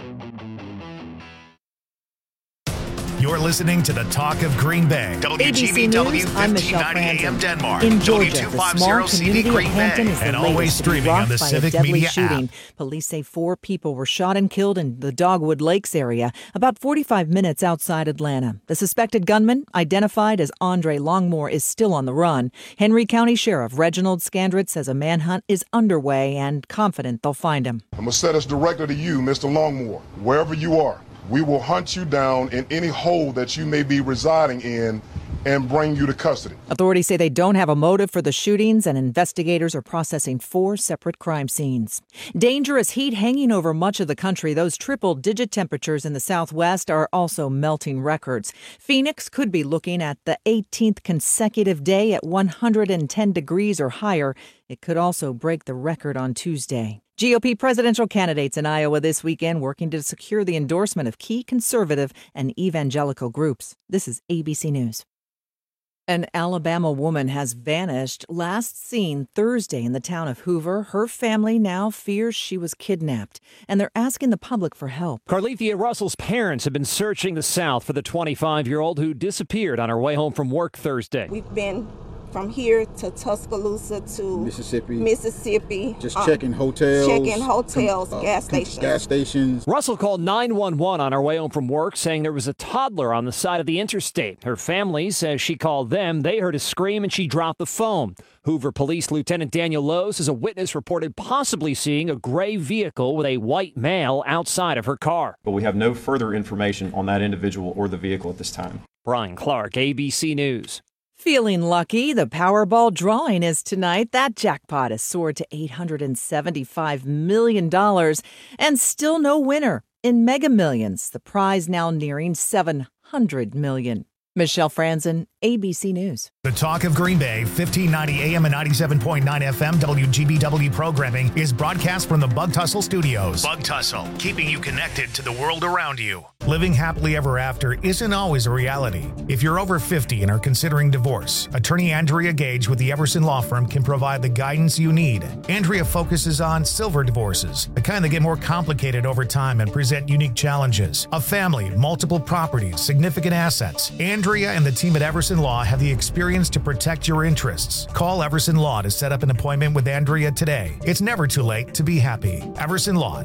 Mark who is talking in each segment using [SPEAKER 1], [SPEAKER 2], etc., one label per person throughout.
[SPEAKER 1] You're listening to the Talk of Green Bay. WGBW 1590 AM Denmark.
[SPEAKER 2] In Georgia, the small community of Hampton is the
[SPEAKER 1] and always streaming on the Civic Media
[SPEAKER 2] shooting.
[SPEAKER 1] app.
[SPEAKER 2] Police say 4 people were shot and killed in the Dogwood Lakes area, about 45 minutes outside Atlanta. The suspected gunman, identified as Andre Longmore, is still on the run. Henry County Sheriff Reginald Scandrett says a manhunt is underway and confident they'll find him.
[SPEAKER 3] I'm going to set us directly to you, Mr. Longmore, wherever you are. We will hunt you down in any hole that you may be residing in and bring you to custody.
[SPEAKER 2] Authorities say they don't have a motive for the shootings, and investigators are processing 4 separate crime scenes. Dangerous heat hanging over much of the country. Those triple-digit temperatures in the Southwest are also melting records. Phoenix could be looking at the 18th consecutive day at 110 degrees or higher. It could also break the record on Tuesday. GOP presidential candidates in Iowa this weekend working to secure the endorsement of key conservative and evangelical groups. This is ABC News. An Alabama woman has vanished, last seen Thursday in the town of Hoover. Her family now fears she was kidnapped, and they're asking the public for help.
[SPEAKER 4] Carlethia Russell's parents have been searching the South for the 25-year-old who disappeared on her way home from work Thursday.
[SPEAKER 5] We've been from here to Tuscaloosa to Mississippi.
[SPEAKER 6] Just checking hotels.
[SPEAKER 5] Gas
[SPEAKER 6] stations.
[SPEAKER 4] Russell called 911 on her way home from work, saying there was a toddler on the side of the interstate. Her family says she called them. They heard a scream and she dropped the phone. Hoover Police Lieutenant Daniel Lowe says a witness reported possibly seeing a gray vehicle with a white male outside of her car.
[SPEAKER 7] But we have no further information on that individual or the vehicle at this time.
[SPEAKER 4] Brian Clark, ABC News.
[SPEAKER 2] Feeling lucky, the Powerball drawing is tonight. That jackpot has soared to $875 million, and still no winner. In Mega Millions, the prize now nearing $700 million. Michelle Franzen, ABC News.
[SPEAKER 1] The Talk of Green Bay, 1590 AM and 97.9 FM WGBW programming is broadcast from the Bug Tussle Studios. Bug Tussle, keeping you connected to the world around you. Living happily ever after isn't always a reality. If you're over 50 and are considering divorce, attorney Andrea Gage with the Everson Law Firm can provide the guidance you need. Andrea focuses on silver divorces, the kind that get more complicated over time and present unique challenges. A family, multiple properties, significant assets. Andrea and the team at Everson Law have the experience to protect your interests. Call Everson Law to set up an appointment with Andrea today. It's never too late to be happy. Everson Law,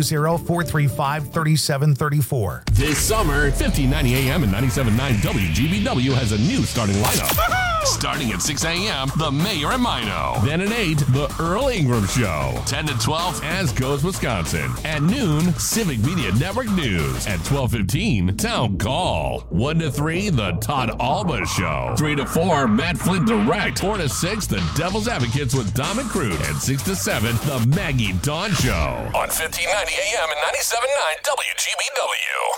[SPEAKER 1] 920-435-3734.
[SPEAKER 8] This summer, 1590 AM and 97.9 WGBW has a new starting lineup. Starting at 6 a.m., The Mayor and Mino. Then at 8, The Earl Ingram Show. 10 to 12, As Goes Wisconsin. At noon, Civic Media Network News. At 12:15, Town Call. 1 to 3, The Todd Alba Show. 3 to 4, Matt Flint Direct. 4 to 6, The Devil's Advocates with Dom and Cruz. And 6 to 7, The Maggie Dawn Show. On 1590 AM and 97.9 WGBW.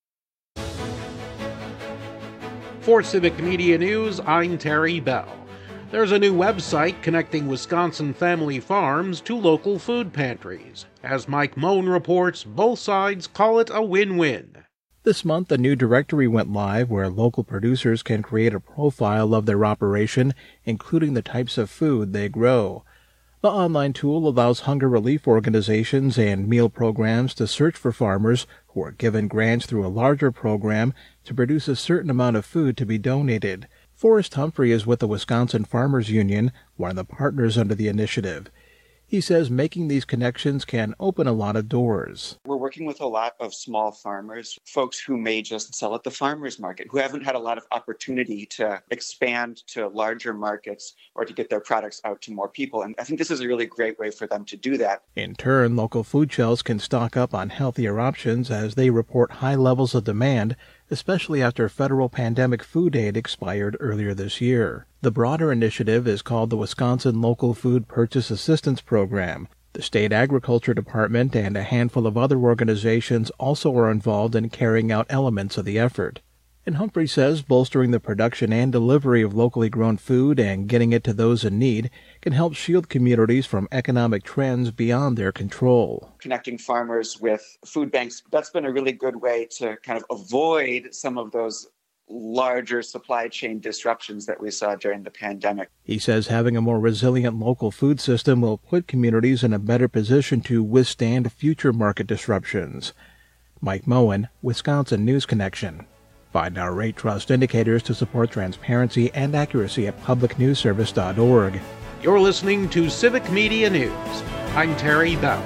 [SPEAKER 9] For Civic Media News, I'm Terry Bell. There's a new website connecting Wisconsin family farms to local food pantries. As Mike Moan reports, both sides call it a win-win.
[SPEAKER 10] This month, a new directory went live where local producers can create a profile of their operation, including the types of food they grow. The online tool allows hunger relief organizations and meal programs to search for farmers who are given grants through a larger program to produce a certain amount of food to be donated. Forrest Humphrey is with the Wisconsin Farmers Union, one of the partners under the initiative. He says making these connections can open a lot of doors.
[SPEAKER 11] We're working with a lot of small farmers, folks who may just sell at the farmers market, who haven't had a lot of opportunity to expand to larger markets or to get their products out to more people. And I think this is a really great way for them to do that.
[SPEAKER 10] In turn, local food shelves can stock up on healthier options as they report high levels of demand, especially after federal pandemic food aid expired earlier this year. The broader initiative is called the Wisconsin Local Food Purchase Assistance Program. The State Agriculture Department and a handful of other organizations also are involved in carrying out elements of the effort. And Humphrey says bolstering the production and delivery of locally grown food and getting it to those in need can help shield communities from economic trends beyond their control.
[SPEAKER 11] Connecting farmers with food banks, that's been a really good way to kind of avoid some of those larger supply chain disruptions that we saw during the pandemic.
[SPEAKER 10] He says having a more resilient local food system will put communities in a better position to withstand future market disruptions. Mike Moen, Wisconsin News Connection. Find our rate trust indicators to support transparency and accuracy at publicnewsservice.org.
[SPEAKER 9] You're listening to Civic Media News. I'm Terry Bell.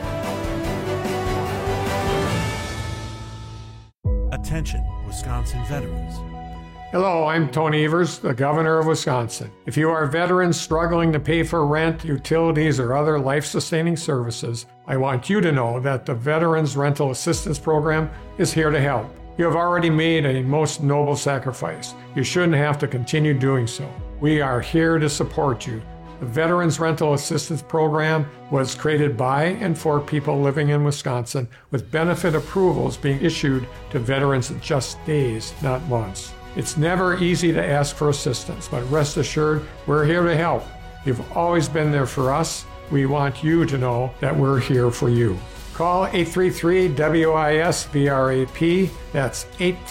[SPEAKER 12] Attention, Wisconsin veterans.
[SPEAKER 13] Hello, I'm Tony Evers, the governor of Wisconsin. If you are veterans struggling to pay for rent, utilities, or other life-sustaining services, I want you to know that the Veterans Rental Assistance Program is here to help. You have already made a most noble sacrifice. You shouldn't have to continue doing so. We are here to support you. The Veterans Rental Assistance Program was created by and for people living in Wisconsin, with benefit approvals being issued to veterans in just days, not months. It's never easy to ask for assistance, but rest assured, we're here to help. You've always been there for us. We want you to know that we're here for you. Call 833-WIS-VRAP. That's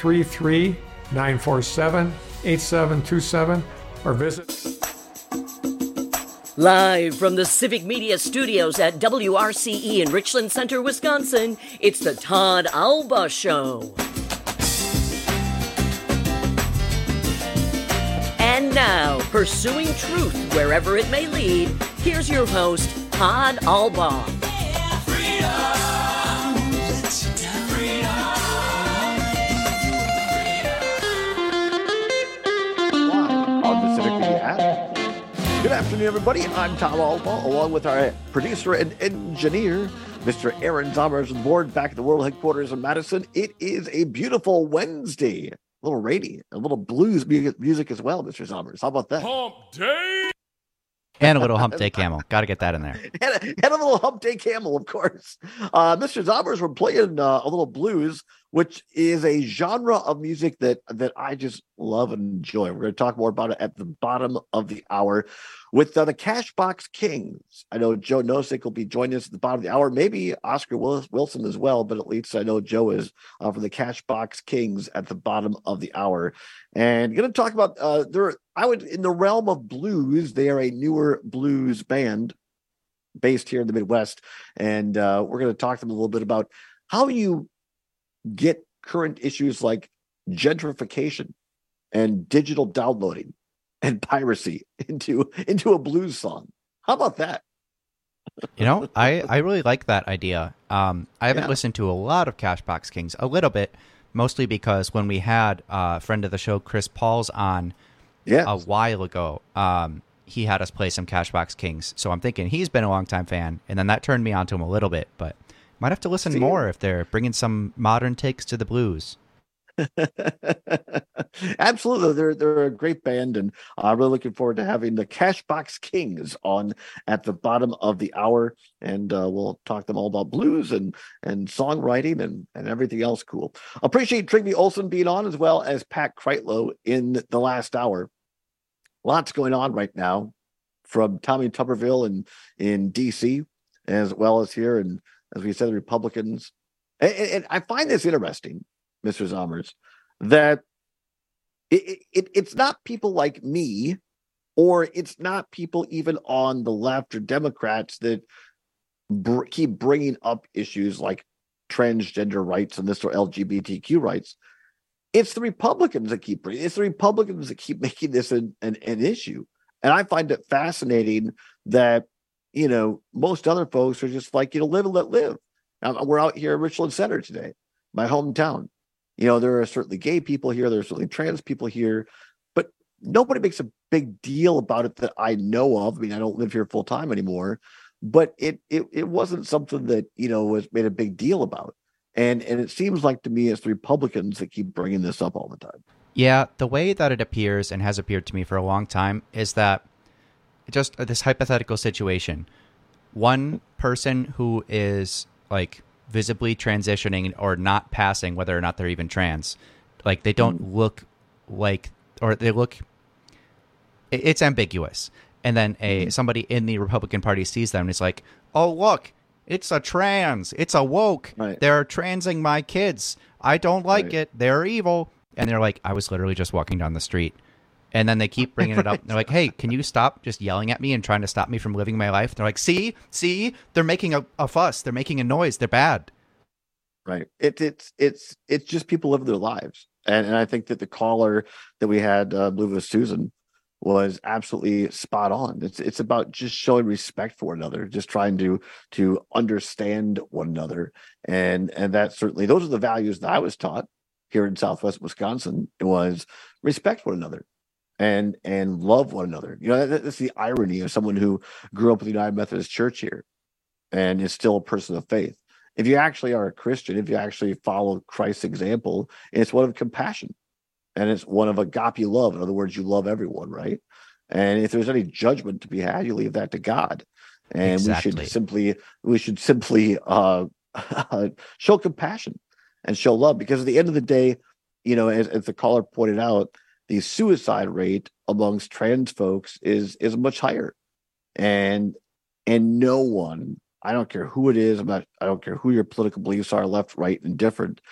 [SPEAKER 13] 833-947-8727, or visit.
[SPEAKER 14] Live from the Civic Media Studios at WRCE in Richland Center, Wisconsin, it's the Todd Alba Show. And now, pursuing truth wherever it may lead, here's your host, Todd Alba.
[SPEAKER 15] Good afternoon, everybody. I'm Tom Alba, along with our producer and engineer, Mr. Aaron Zommers on board, back at the World Headquarters in Madison. It is a beautiful Wednesday. A little rainy, a little blues music as well, Mr. Zommers. How about that?
[SPEAKER 16] Hump Day!
[SPEAKER 17] And a little Hump Day Camel. Got to get that in there.
[SPEAKER 15] And a little Hump Day Camel, of course. Mr. Zommers, we're playing a little blues, which is a genre of music that I just love and enjoy. We're going to talk more about it at the bottom of the hour with the Cashbox Kings. I know Joe Nosek will be joining us at the bottom of the hour, maybe Oscar Wilson as well, but at least I know Joe is from the Cashbox Kings at the bottom of the hour. And going to talk about, in the realm of blues, they are a newer blues band based here in the Midwest. And we're going to talk to them a little bit about how you get current issues like gentrification and digital downloading and piracy into a blues song. How about that?
[SPEAKER 17] You know, I really like that idea. I haven't listened to a lot of Cashbox Kings, a little bit, mostly because when we had a friend of the show, Chris Pauls, on a while ago, he had us play some Cashbox Kings. So I'm thinking he's been a longtime fan, and then that turned me on to him a little bit, but might have to listen more if they're bringing some modern takes to the blues.
[SPEAKER 15] Absolutely. They're a great band, and I'm really looking forward to having the Cashbox Kings on at the bottom of the hour, and we'll talk to them all about blues and songwriting and everything else cool. Appreciate Trygve Olsen being on, as well as Pat Kreitlow in the last hour. Lots going on right now from Tommy Tuberville in D.C., as well as here, and as we said, the Republicans. And I find this interesting, Mr. Zommers, that it's not people like me, or it's not people even on the left or Democrats that keep bringing up issues like transgender rights and this or LGBTQ rights. It's the Republicans that keep making this an issue. And I find it fascinating that, you know, most other folks are just like, you know, live and let live. Now, we're out here in Richland Center today, my hometown. You know, there are certainly gay people here. There are certainly trans people here, but nobody makes a big deal about it that I know of. I mean, I don't live here full time anymore, but it wasn't something that, you know, was made a big deal about. And it seems like to me it's the Republicans that keep bringing this up all the time.
[SPEAKER 17] Yeah, the way that it appears and has appeared to me for a long time is that just this hypothetical situation. One person who is like visibly transitioning or not passing, whether or not they're even trans, like they don't look like, or they look, it's ambiguous. And then somebody in the Republican Party sees them and is like, oh, look, it's a trans, it's a woke. Right. They're transing my kids. I don't like it. They're evil. And they're like, I was literally just walking down the street. And then they keep bringing it up. They're like, hey, can you stop just yelling at me and trying to stop me from living my life? They're like, see, they're making a fuss. They're making a noise. They're bad.
[SPEAKER 15] Right. It's just people live their lives. And I think that the caller that we had, I believe it was Susan, was absolutely spot on. It's about just showing respect for one another, just trying to understand one another. And that certainly, those are the values that I was taught here in Southwest Wisconsin. It was respect one another and love one another. You know, that's the irony of someone who grew up with the United Methodist Church here and is still a person of faith. If you actually are a Christian, if you actually follow Christ's example, it's one of compassion and it's one of agape love. In other words, you love everyone, right? And if there's any judgment to be had, you leave that to God. And exactly. we should simply show compassion and show love, because at the end of the day, you know, as the caller pointed out, the suicide rate amongst trans folks is much higher, and no one, I don't care who it is, I don't care who your political beliefs are, left, right, and different.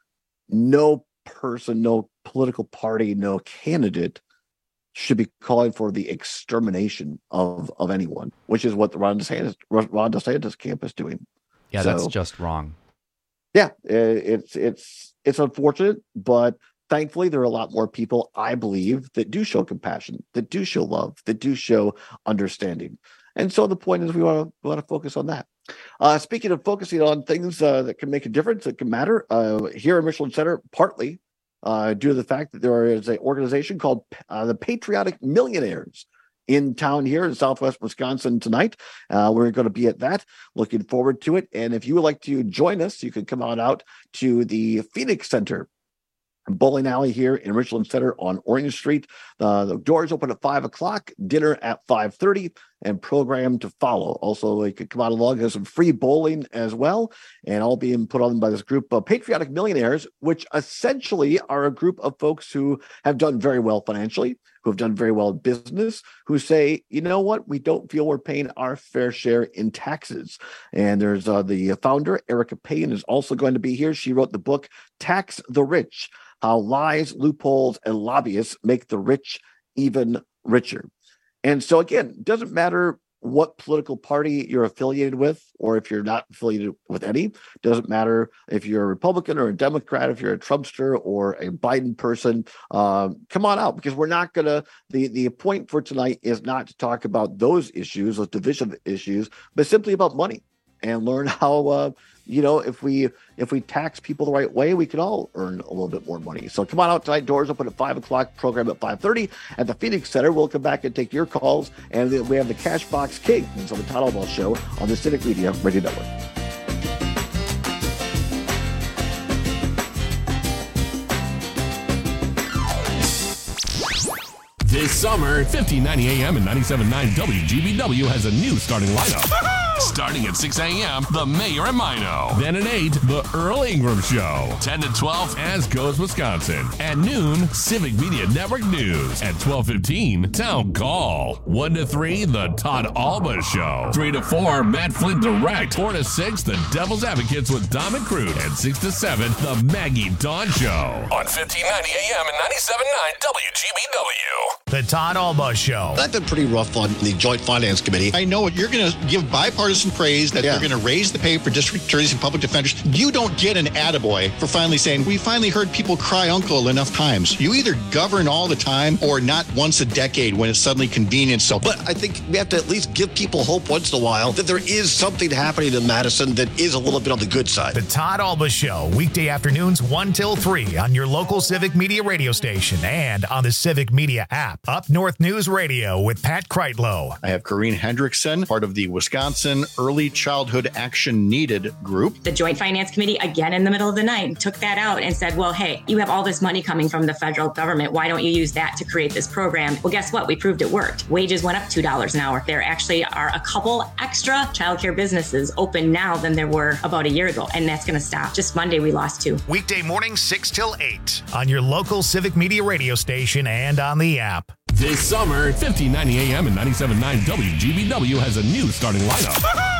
[SPEAKER 15] No person, no political party, no candidate should be calling for the extermination of anyone, which is what the Ron DeSantis camp is doing.
[SPEAKER 17] Yeah, so, that's just wrong.
[SPEAKER 15] Yeah, it's unfortunate, but thankfully there are a lot more people, I believe, that do show compassion, that do show love, that do show understanding. And so the point is we want to focus on that. Speaking of focusing on things that can make a difference, that can matter, here in Richland Center, partly due to the fact that there is an organization called the Patriotic Millionaires in town here in Southwest Wisconsin tonight. We're going to be at that. Looking forward to it. And if you would like to join us, you can come on out to the Phoenix Center bowling alley here in Richland Center on Orange Street. The doors open at 5 o'clock, dinner at 5:30, and program to follow. Also, you could come out along, there's some free bowling as well, and all being put on by this group of Patriotic Millionaires, which essentially are a group of folks who have done very well financially, who have done very well in business, who say, you know what, we don't feel we're paying our fair share in taxes. And there's the founder, Erica Payne, is also going to be here. She wrote the book, Tax the Rich: How Lies, Loopholes, and Lobbyists Make the Rich Even Richer. And so, again, it doesn't matter what political party you're affiliated with, or if you're not affiliated with any. It doesn't matter if you're a Republican or a Democrat, if you're a Trumpster or a Biden person. Come on out, because we're not going to, the point for tonight is not to talk about those issues, those divisive issues, but simply about money, and learn how, if we tax people the right way, we can all earn a little bit more money. So come on out tonight. Doors open at 5 o'clock, program at 5:30 at the Phoenix Center. We'll come back and take your calls. And we have the Cash Box Kings on the Todd Albaugh Show on the Civic Media Radio Network.
[SPEAKER 8] This summer, 1590 AM and 97.9 WGBW has a new starting lineup. Starting at 6 a.m., The Mayor and Mino. Then at 8, The Earl Ingram Show. 10 to 12, As Goes Wisconsin. At noon, Civic Media Network News. At 12:15, Town Call. 1 to 3, The Todd Albaugh Show. 3 to 4, Matt Flint Direct. 4 to 6, The Devil's Advocates with Dom and Crude. And 6 to 7, The Maggie Dawn Show. On 1590 AM and 97.9 WGBW.
[SPEAKER 1] The Todd Albaugh Show.
[SPEAKER 16] I've been pretty rough on the Joint Finance Committee. I know you're going to give bipartisan praise that they're going to raise the pay for district attorneys and public defenders. You don't get an attaboy for finally saying, we finally heard people cry uncle enough times. You either govern all the time or not once a decade when it's suddenly convenient. So, but I think we have to at least give people hope once in a while that there is something happening in Madison that is a little bit on the good side.
[SPEAKER 1] The Todd Albaugh Show, weekday afternoons 1 till 3 on your local Civic Media radio station and on the Civic Media app. Up North News Radio with Pat Kreitlow.
[SPEAKER 16] I have Corrine Hendrickson, part of the Wisconsin Early Childhood Action Needed group.
[SPEAKER 18] The Joint Finance Committee, again in the middle of the night, took that out and said, well, hey, you have all this money coming from the federal government. Why don't you use that to create this program? Well, guess what? We proved it worked. Wages went up $2 an hour. There actually are a couple extra childcare businesses open now than there were about a year ago, and that's going to stop. Just Monday, we lost 2.
[SPEAKER 1] Weekday mornings 6 till 8 on your local Civic Media radio station and on the app.
[SPEAKER 8] This summer, 1590 AM and 97.9 WGBW has a new starting lineup.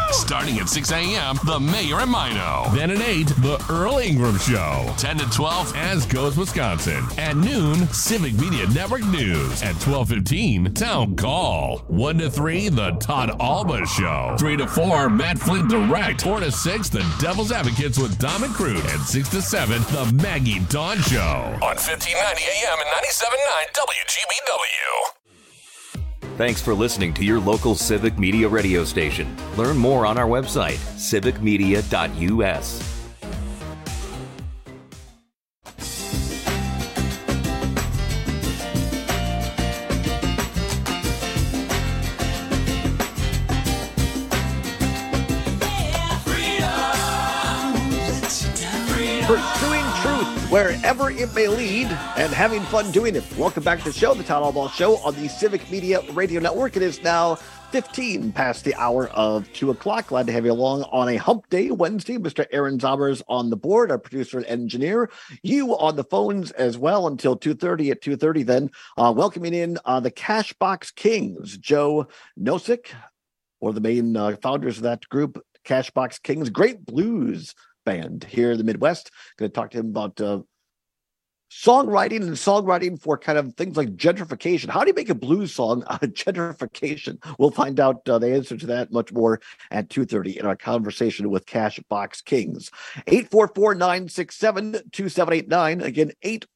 [SPEAKER 8] Starting at 6 a.m., The Mayor and Mino. Then at 8, The Earl Ingram Show. 10 to 12, As Goes Wisconsin. At noon, Civic Media Network News. At 12:15, Town Call. 1 to 3, The Todd Alba Show. 3 to 4, Matt Flint Direct. 4 to 6, The Devil's Advocates with Dom and Crude. And 6 to 7, The Maggie Dawn Show. On 1590 AM and 97.9 WGBW.
[SPEAKER 19] Thanks for listening to your local Civic Media radio station. Learn more on our website, civicmedia.us.
[SPEAKER 15] Pursuing truth wherever it may lead and having fun doing it. Welcome back to the show, the Town Hall Show on the Civic Media Radio Network. It is now 15 past the hour of 2 o'clock. Glad to have you along on a hump day Wednesday. Mr. Aaron Zommers on the board, our producer and engineer. You on the phones as well until 2:30. At 2:30 then, welcoming in the Cashbox Kings, Joe Nosek, one of the main founders of that group, Cashbox Kings, great blues band here in the Midwest. Going to talk to him about songwriting for kind of things like gentrification. How do you make a blues song out of gentrification? We'll find out the answer to that much more at 2:30 in our conversation with Cashbox Kings. 844-967-2789. Again,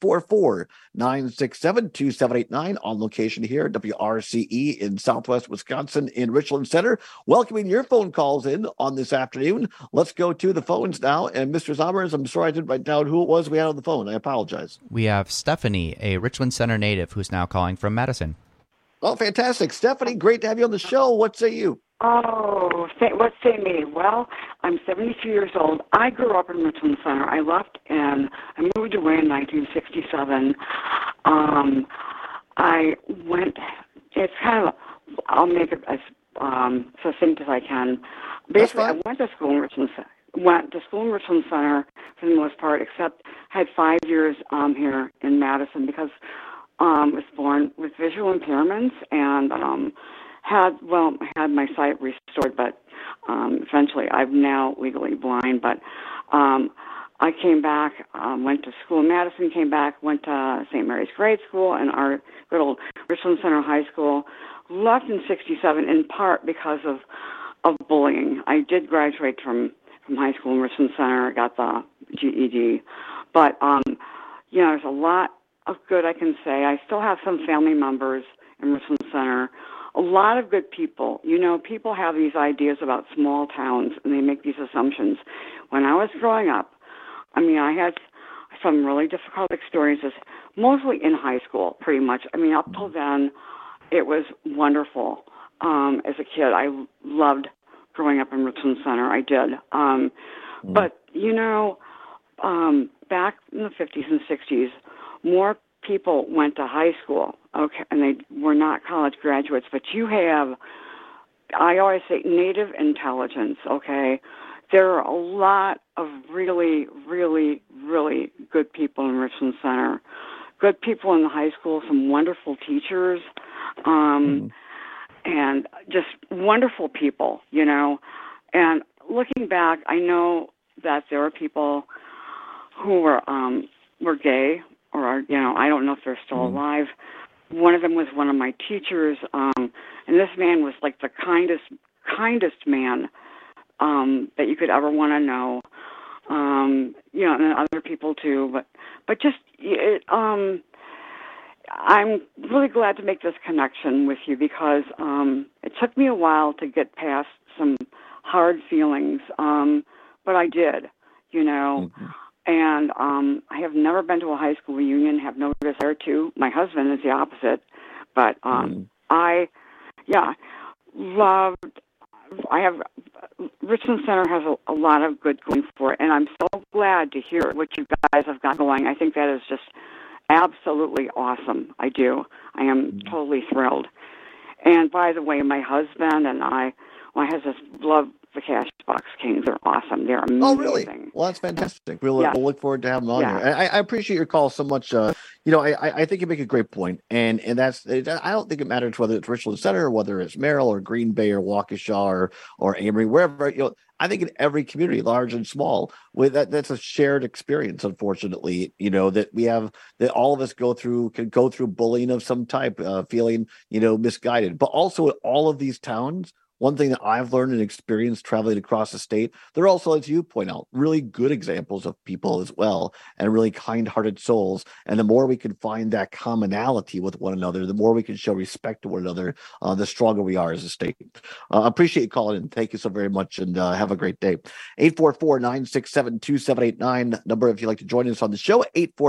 [SPEAKER 15] 844-967-2789 on location here at WRCE in Southwest Wisconsin in Richland Center. Welcoming your phone calls in on this afternoon. Let's go to the phones now. And Mr. Zommers, I'm sorry I didn't write down who it was we had on the phone. I apologize.
[SPEAKER 17] We have Stephanie, a Richland Center native, who's now calling from Madison.
[SPEAKER 15] Oh, fantastic. Stephanie, great to have you on the show. What say you?
[SPEAKER 20] Oh, what say me? Well, I'm 72 years old. I grew up in Richland Center. I left and I moved away in 1967. I went, it's kind of, I'll make it as succinct as I can. Basically, I went to school in Richland Center. For the most part, except had 5 years here in Madison because I was born with visual impairments and had my sight restored, but eventually I'm now legally blind. But I came back, went to school in Madison, came back, went to St. Mary's Grade School and our good old Richland Center High School. Left in 67 in part because of bullying. I did graduate from high school in Richland Center, got the GED. But, there's a lot of good I can say. I still have some family members in Richland Center. A lot of good people. People have these ideas about small towns, and they make these assumptions. When I was growing up, I had some really difficult experiences, mostly in high school, pretty much. Up till then, it was wonderful. As a kid, I loved growing up in Richland Center. I did. But, back in the 50s and 60s, more people went to high school, okay, and they were not college graduates. But you have, I always say, native intelligence, okay? There are a lot of really, really, really good people in Richland Center. Good people in the high school, some wonderful teachers, and just wonderful people, And looking back, I know that there were people who were gay, or are, I don't know if they're still alive. One of them was one of my teachers, and this man was like the kindest man that you could ever want to know. And other people too, but just I'm really glad to make this connection with you because it took me a while to get past some hard feelings, but I did, and I have never been to a high school reunion, have no desire to. My husband is the opposite, but Richland Center has a lot of good going for it, and I'm so glad to hear what you guys have got going. I think that is just absolutely awesome. I do. I am totally thrilled. And by the way, my husband and I, well, has this the Cashbox Kings are awesome. They're amazing.
[SPEAKER 15] Oh, really? Well, that's fantastic. We'll look forward to having them on here. And I appreciate your call so much. I think you make a great point. And that's, I don't think it matters whether it's Richland Center or whether it's Merrill or Green Bay or Waukesha or Amory, wherever, I think in every community, large and small, that's a shared experience, unfortunately, that we have, that all of us can go through bullying of some type, feeling, misguided. But also in all of these towns, one thing that I've learned and experienced traveling across the state, there are also, as you point out, really good examples of people as well, and really kind-hearted souls. And the more we can find that commonality with one another, the more we can show respect to one another, the stronger we are as a state. Appreciate you calling in. Thank you so very much, and have a great day. 844-967-2789. Number if you'd like to join us on the show,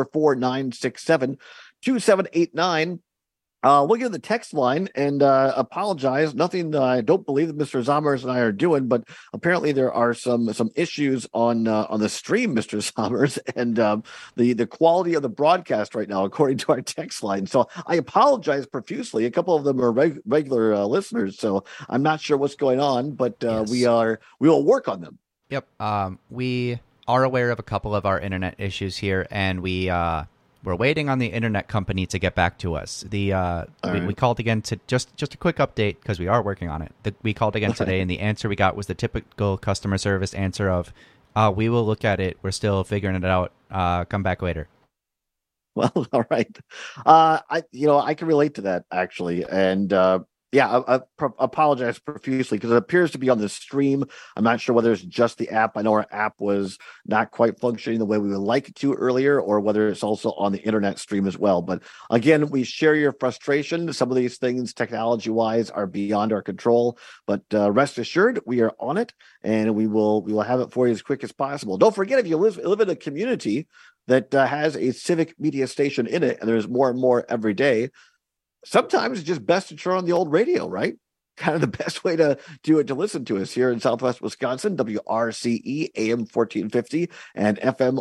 [SPEAKER 15] 844-967-2789. We'll get the text line and apologize. Nothing I don't believe that Mr. Zommers and I are doing, but apparently there are some issues on the stream, Mr. Zommers, and the quality of the broadcast right now, according to our text line. So I apologize profusely. A couple of them are regular listeners, so I'm not sure what's going on, but yes. We will work on them.
[SPEAKER 17] Yep. We are aware of a couple of our internet issues here, and we're waiting on the internet company to get back to us. We called again to just a quick update because we are working on it. We called again today, and the answer we got was the typical customer service answer of, "We will look at it. We're still figuring it out. Come back later."
[SPEAKER 15] Well, all right. I can relate to that actually, and I apologize profusely because it appears to be on the stream. I'm not sure whether it's just the app. I know our app was not quite functioning the way we would like it to earlier, or whether it's also on the internet stream as well. But again, we share your frustration. Some of these things, technology-wise, are beyond our control. But rest assured, we are on it, and we will have it for you as quick as possible. Don't forget, if you live in a community that has a civic media station in it, and there's more and more every day, sometimes it's just best to turn on the old radio, right? Kind of the best way to do it, to listen to us here in Southwest Wisconsin, WRCE AM 1450 and FM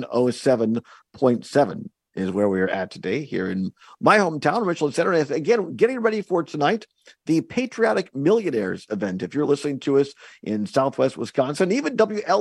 [SPEAKER 15] 107.7 is where we are at today here in my hometown, Richland Center. And again, getting ready for tonight, the Patriotic Millionaires event. If you're listening to us in Southwest Wisconsin, even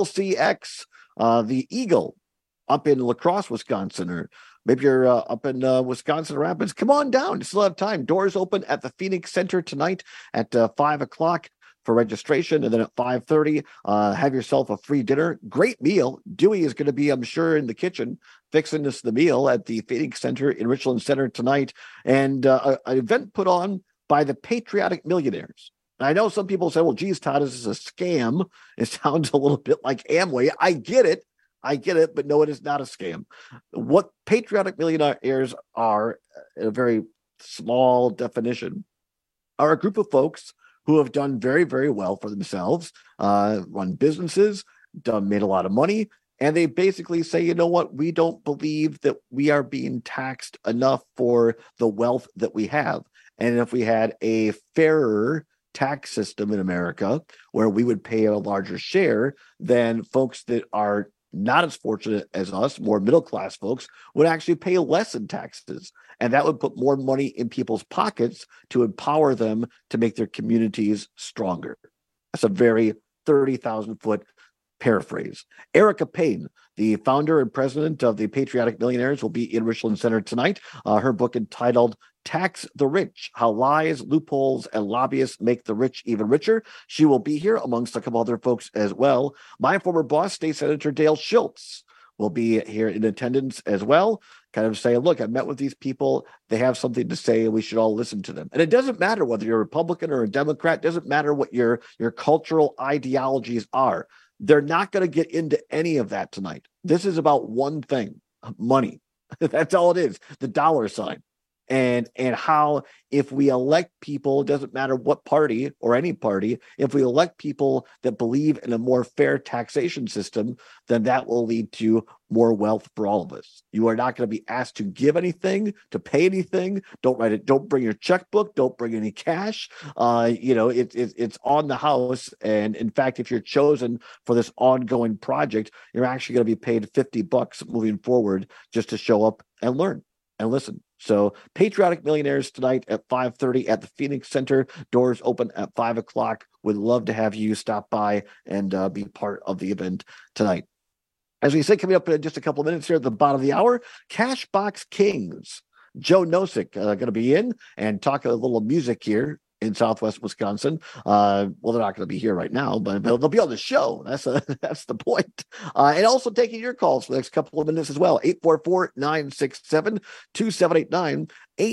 [SPEAKER 15] WLCX, the Eagle up in La Crosse, Wisconsin, or maybe you're up in Wisconsin Rapids, come on down. You still have time. Doors open at the Phoenix Center tonight at 5 o'clock for registration. And then at 5:30, have yourself a free dinner. Great meal. Dewey is going to be, I'm sure, in the kitchen fixing us the meal at the Phoenix Center in Richland Center tonight. And an event put on by the Patriotic Millionaires. And I know some people say, well, geez, Todd, this is a scam. It sounds a little bit like Amway. I get it, but no, it is not a scam. What Patriotic Millionaires are, in a very small definition, are a group of folks who have done very, very well for themselves, run businesses, made a lot of money, and they basically say, you know what, we don't believe that we are being taxed enough for the wealth that we have. And if we had a fairer tax system in America where we would pay a larger share, then folks that are not as fortunate as us, more middle-class folks, would actually pay less in taxes. And that would put more money in people's pockets to empower them to make their communities stronger. That's a very 30,000-foot paraphrase. Erica Payne, the founder and president of the Patriotic Millionaires, will be in Richland Center tonight. Her book entitled Tax the Rich, How Lies, Loopholes, and Lobbyists Make the Rich Even Richer. She will be here amongst a couple other folks as well. My former boss, State Senator Dale Schultz, will be here in attendance as well, kind of saying, look, I met with these people. They have something to say, and we should all listen to them. And it doesn't matter whether you're a Republican or a Democrat. It doesn't matter what your cultural ideologies are. They're not going to get into any of that tonight. This is about one thing, money. That's all it is, the dollar sign. And how, if we elect people, it doesn't matter what party or any party, if we elect people that believe in a more fair taxation system, then that will lead to more wealth for all of us. You are not going to be asked to give anything, to pay anything. Don't write it. Don't bring your checkbook. Don't bring any cash. It's on the house. And in fact, if you're chosen for this ongoing project, you're actually going to be paid $50 moving forward just to show up and learn. and listen. So Patriotic Millionaires tonight at 5:30 at the Phoenix Center. Doors open at 5 o'clock. Would love to have you stop by and be part of the event tonight. As we say, coming up in just a couple of minutes here at the bottom of the hour, Cashbox Kings. Joe Nosek going to be in and talk a little music here in Southwest Wisconsin. Well, they're not going to be here right now, but they'll be on the show. That's the point. And also taking your calls for the next couple of minutes as well. 844-967-2789.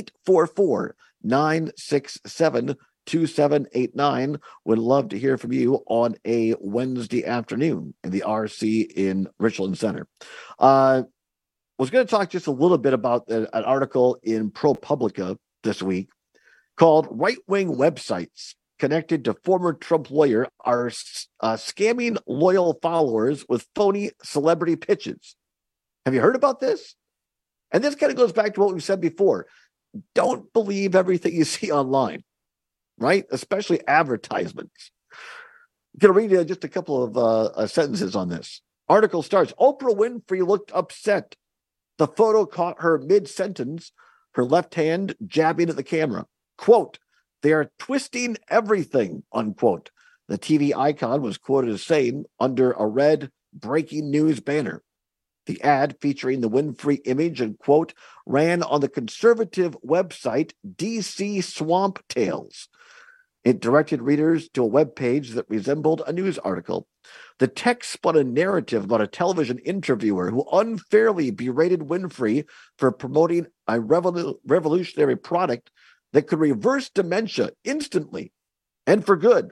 [SPEAKER 15] 844-967-2789. Would love to hear from you on a Wednesday afternoon in the RC in Richland Center. Was going to talk just a little bit about an article in ProPublica this week called Right-Wing Websites Connected to Former Trump Lawyer Are Scamming Loyal Followers with Phony Celebrity Pitches. Have you heard about this? And this kind of goes back to what we've said before. Don't believe everything you see online, right? Especially advertisements. I'm going to read you just a couple of sentences on this. Article starts, Oprah Winfrey looked upset. The photo caught her mid-sentence, her left hand jabbing at the camera. Quote, they are twisting everything, unquote. The TV icon was quoted as saying under a red breaking news banner. The ad featuring the Winfrey image and quote ran on the conservative website DC Swamp Tales. It directed readers to a web page that resembled a news article. The text spun a narrative about a television interviewer who unfairly berated Winfrey for promoting a revolutionary product that could reverse dementia instantly and for good.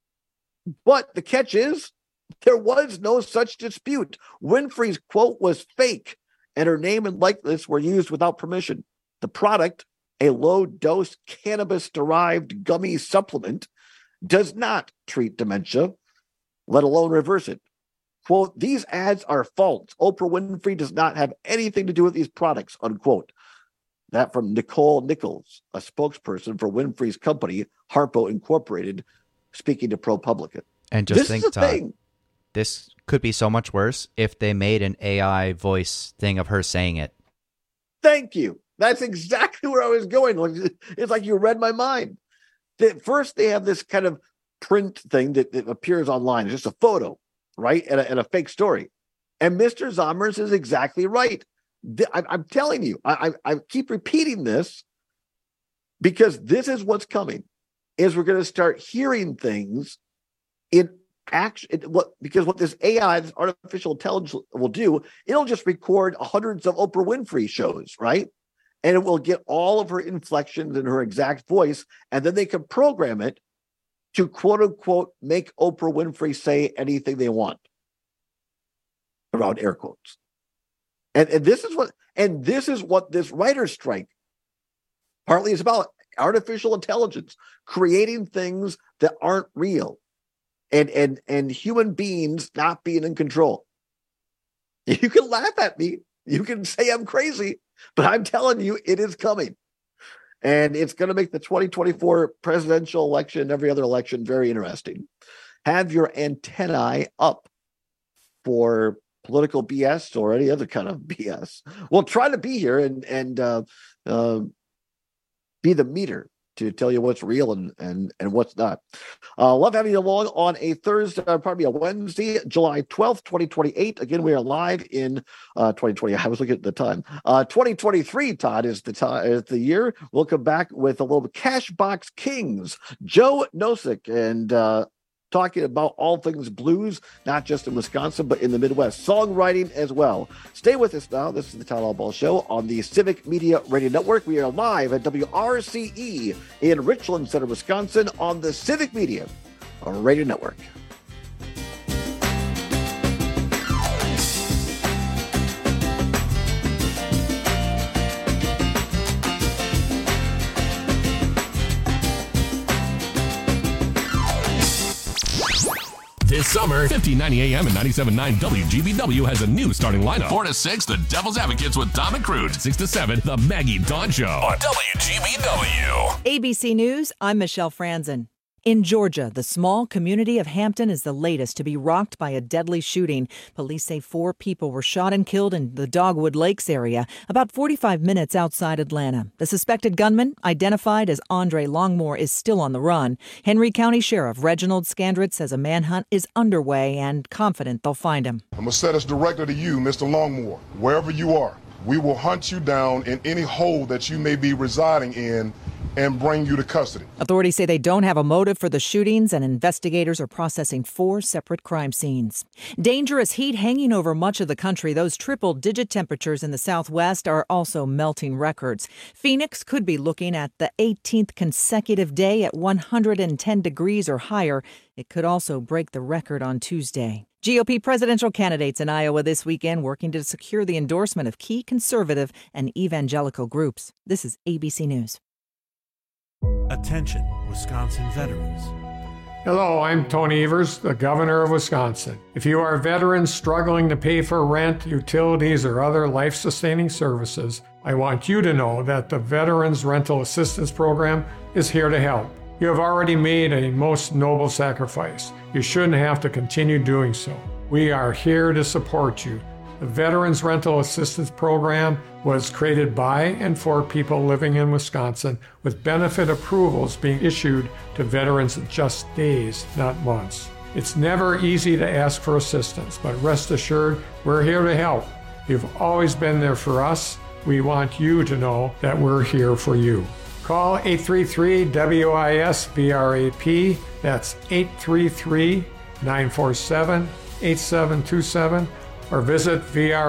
[SPEAKER 15] But the catch is, there was no such dispute. Winfrey's quote was fake, and her name and likeness were used without permission. The product, a low-dose cannabis-derived gummy supplement, does not treat dementia, let alone reverse it. Quote, these ads are false. Oprah Winfrey does not have anything to do with these products, unquote. That from Nicole Nichols, a spokesperson for Winfrey's company, Harpo Incorporated, speaking to ProPublica.
[SPEAKER 17] And just think, Todd, this could be so much worse if they made an AI voice thing of her saying it.
[SPEAKER 15] Thank you. That's exactly where I was going. It's like you read my mind. First, they have this kind of print thing that appears online. It's just a photo, right? And a fake story. And Mr. Zommers is exactly right. I'm telling you, I keep repeating this because this is what's coming, is we're going to start hearing things in action. Because what this AI, this artificial intelligence will do, it'll just record hundreds of Oprah Winfrey shows, right? And it will get all of her inflections and her exact voice, and then they can program it to quote unquote make Oprah Winfrey say anything they want, around air quotes. And this is what this writer's strike partly is about. Artificial intelligence creating things that aren't real, and human beings not being in control. You can laugh at me, you can say I'm crazy, but I'm telling you, it is coming. And it's going to make the 2024 presidential election and every other election very interesting. Have your antennae up for political BS or any other kind of BS. We'll try to be here and be the meter to tell you what's real and what's not. Love having you along on a Thursday, probably a Wednesday, July 12th, 2028. Again, we are live in 2020. I was looking at the time. 2023, Todd, is the year. We'll come back with a little Cashbox Kings, Joe Nosek, and talking about all things blues, not just in Wisconsin, but in the Midwest. Songwriting as well. Stay with us now. This is the Todd Albaugh Show on the Civic Media Radio Network. We are live at WRCE in Richland Center, Wisconsin on the Civic Media Radio Network.
[SPEAKER 8] This summer, 1590 AM and 97.9 WGBW has a new starting lineup. 4 to 6, the Devil's Advocates with Dom and Crude. 6 to 7, the Maggie Dawn Show on WGBW.
[SPEAKER 2] ABC News, I'm Michelle Franzen. In Georgia, the small community of Hampton is the latest to be rocked by a deadly shooting. Police say 4 people were shot and killed in the Dogwood Lakes area, about 45 minutes outside Atlanta. The suspected gunman, identified as Andre Longmore, is still on the run. Henry County Sheriff Reginald Scandrett says a manhunt is underway and confident they'll find him.
[SPEAKER 3] I'm going to set us directly to you, Mr. Longmore. Wherever you are, we will hunt you down in any hole that you may be residing in and bring you to custody.
[SPEAKER 2] Authorities say they don't have a motive for the shootings, and investigators are processing 4 separate crime scenes. Dangerous heat hanging over much of the country. Those triple-digit temperatures in the Southwest are also melting records. Phoenix could be looking at the 18th consecutive day at 110 degrees or higher. It could also break the record on Tuesday. GOP presidential candidates in Iowa this weekend working to secure the endorsement of key conservative and evangelical groups. This is ABC News.
[SPEAKER 12] Attention, Wisconsin veterans.
[SPEAKER 13] Hello, I'm Tony Evers, the governor of Wisconsin. If you are veterans struggling to pay for rent, utilities, or other life-sustaining services, I want you to know that the Veterans Rental Assistance Program is here to help. You have already made a most noble sacrifice. You shouldn't have to continue doing so. We are here to support you. The Veterans Rental Assistance Program was created by and for people living in Wisconsin, with benefit approvals being issued to veterans in just days, not months. It's never easy to ask for assistance, but rest assured, we're here to help. You've always been there for us. We want you to know that we're here for you. Call 833-WIS-VRAP. That's 833-947-8727. or visit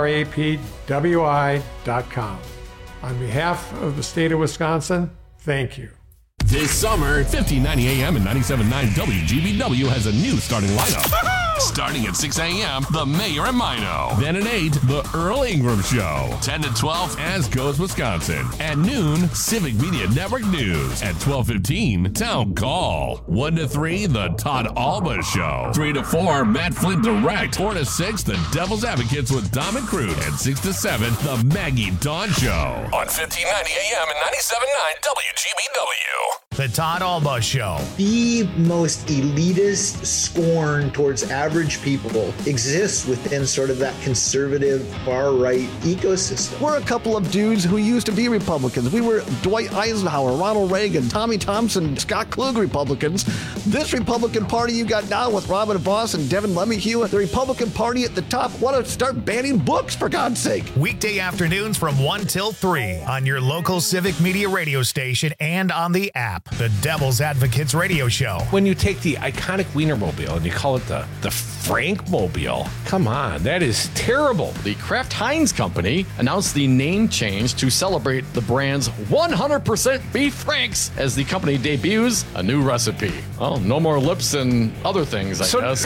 [SPEAKER 13] vrapwi.com. On behalf of the state of Wisconsin, thank you.
[SPEAKER 8] This summer, 1590 AM and 97.9 WGBW has a new starting lineup. Starting at 6 a.m., The Mayor and Mino. Then at 8, The Earl Ingram Show. 10 to 12, As Goes Wisconsin. At noon, Civic Media Network News. At 12:15, Town Call. 1 to 3, The Todd Alba Show. 3 to 4, Matt Flint Direct. 4 to 6, The Devil's Advocates with Dom and Crute. And 6 to 7, The Maggie Dawn Show. On 1590 AM and 97.9 WGBW.
[SPEAKER 1] The Todd Alba Show.
[SPEAKER 21] The most elitist scorn towards average people exists within sort of that conservative far-right ecosystem.
[SPEAKER 15] We're a couple of dudes who used to be Republicans. We were Dwight Eisenhower, Ronald Reagan, Tommy Thompson, Scott Klug Republicans. This Republican Party you got now with Robin Voss and Devin Lemihue, the Republican Party at the top, want to start banning books, for God's sake.
[SPEAKER 1] Weekday afternoons from 1 till 3 on your local Civic Media radio station and on the app. The Devil's Advocates Radio Show.
[SPEAKER 22] When you take the iconic Wienermobile and you call it the Frankmobile, come on, that is terrible.
[SPEAKER 23] The Kraft Heinz Company announced the name change to celebrate the brand's 100% beef franks as the company debuts a new recipe. Well, no more lips and other things, I guess.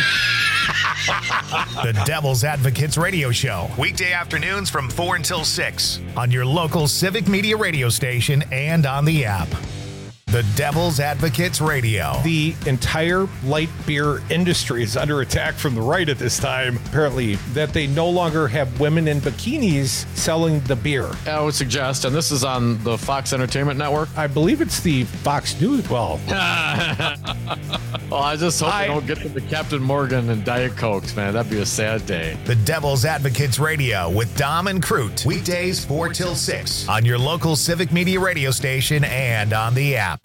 [SPEAKER 1] The Devil's Advocates Radio Show. Weekday afternoons from 4 until 6 on your local Civic Media radio station and on the app. The Devil's Advocates Radio.
[SPEAKER 22] The entire light beer industry is under attack from the right at this time, apparently, that they no longer have women in bikinis selling the beer.
[SPEAKER 23] I would suggest, and this is on the Fox Entertainment Network.
[SPEAKER 22] I believe it's the Fox News. Well,
[SPEAKER 23] I just hope they don't get to the Captain Morgan and Diet Cokes, man. That'd be a sad day.
[SPEAKER 1] The Devil's Advocates Radio with Dom and Crute. Weekdays 4 till 6 on your local Civic Media radio station and on the app.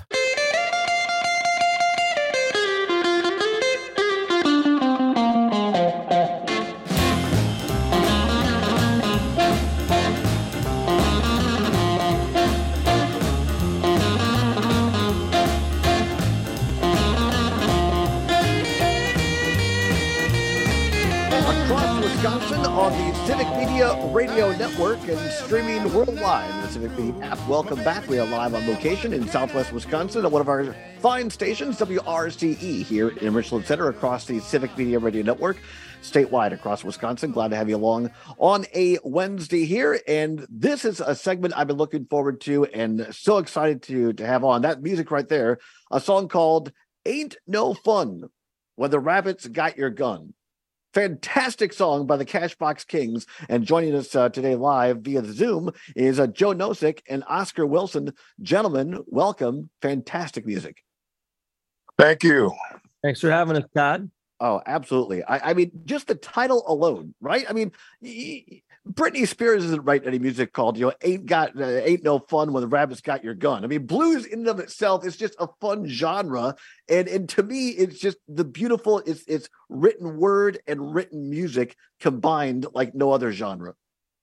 [SPEAKER 15] On the Civic Media Radio Network and streaming worldwide in the Civic Media app. Welcome back. We are live on location in Southwest Wisconsin at one of our fine stations, WRCE, here in Richland Center across the Civic Media Radio Network, statewide across Wisconsin. Glad to have you along on a Wednesday here. And this is a segment I've been looking forward to and so excited to have on. That music right there, a song called Ain't No Fun When the Rabbits Got Your Gun. Fantastic song by the Cashbox Kings. And joining us today live via Zoom is Joe Nosek and Oscar Wilson. Gentlemen, welcome. Fantastic music.
[SPEAKER 5] Thank you.
[SPEAKER 6] Thanks for having us, Todd.
[SPEAKER 15] Oh, absolutely. I mean, just the title alone, right? I mean, Britney Spears isn't writing any music called, Ain't No Fun When the Rabbit's Got Your Gun. I mean, blues in and of itself is just a fun genre. And to me, it's just the beautiful, it's written word and written music combined like no other genre.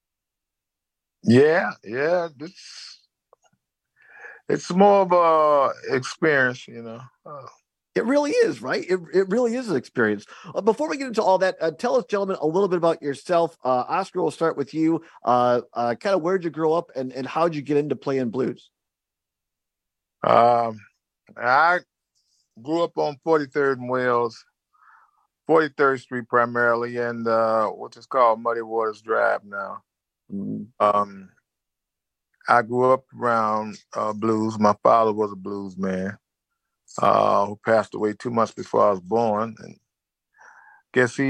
[SPEAKER 5] Yeah. It's more of a experience,
[SPEAKER 15] It really is, right? It really is an experience. Before we get into all that, tell us, gentlemen, a little bit about yourself. Oscar, we'll start with you. Kind of where'd you grow up and how'd you get into playing blues?
[SPEAKER 5] I grew up on 43rd and Wales, 43rd Street primarily, and what is called Muddy Waters Drive now. Mm-hmm. I grew up around blues. My father was a blues man. Who passed away 2 months before I was born. And guess he,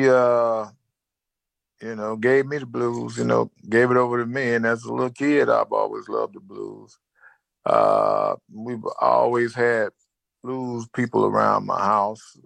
[SPEAKER 5] gave me the blues, gave it over to me. And as a little kid, I've always loved the blues. We've always had blues people around my house.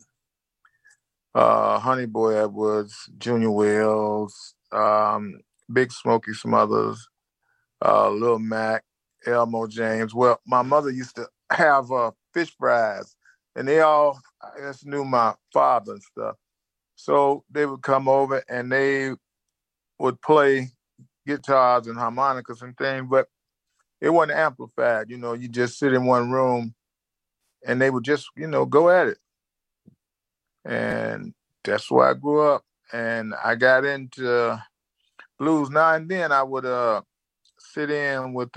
[SPEAKER 5] Honey Boy Edwards, Junior Wells, Big Smokey Smothers, Lil Mac, Elmo James. Well, my mother used to have fish fries, and they all, I just knew my father and stuff. So they would come over and they would play guitars and harmonicas and things, but it wasn't amplified. You just sit in one room and they would just, go at it. And that's where I grew up. And I got into blues. Now and then I would sit in with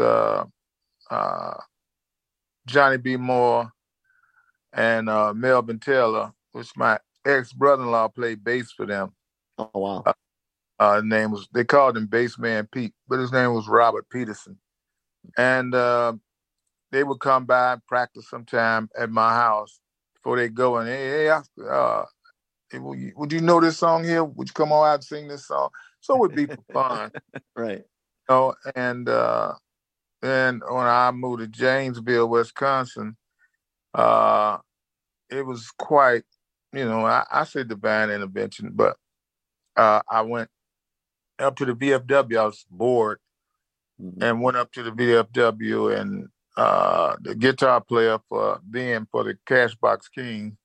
[SPEAKER 5] Johnny B. Moore and Melvin Taylor, which my ex-brother-in-law played bass for them.
[SPEAKER 15] Oh, wow.
[SPEAKER 5] They called him Bassman Pete, but his name was Robert Peterson. And they would come by and practice sometime at my house before they go. And, hey, would you know this song here? Would you come on out and sing this song? So it would be for fun.
[SPEAKER 15] Right.
[SPEAKER 5] And then when I moved to Janesville, Wisconsin, it was quite, I say divine intervention, but I went up to the VFW. I was bored and went up to the VFW, and the guitar player for the Cashbox King,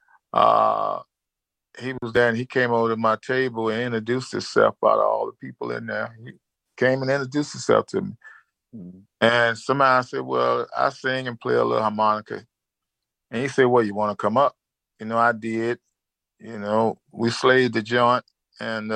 [SPEAKER 5] he was there, and he came over to my table and introduced himself out of all the people in there. He came and introduced himself to me. And somehow I said, well, I sing and play a little harmonica. And he said, well, you want to come up? I did. We slayed the joint. And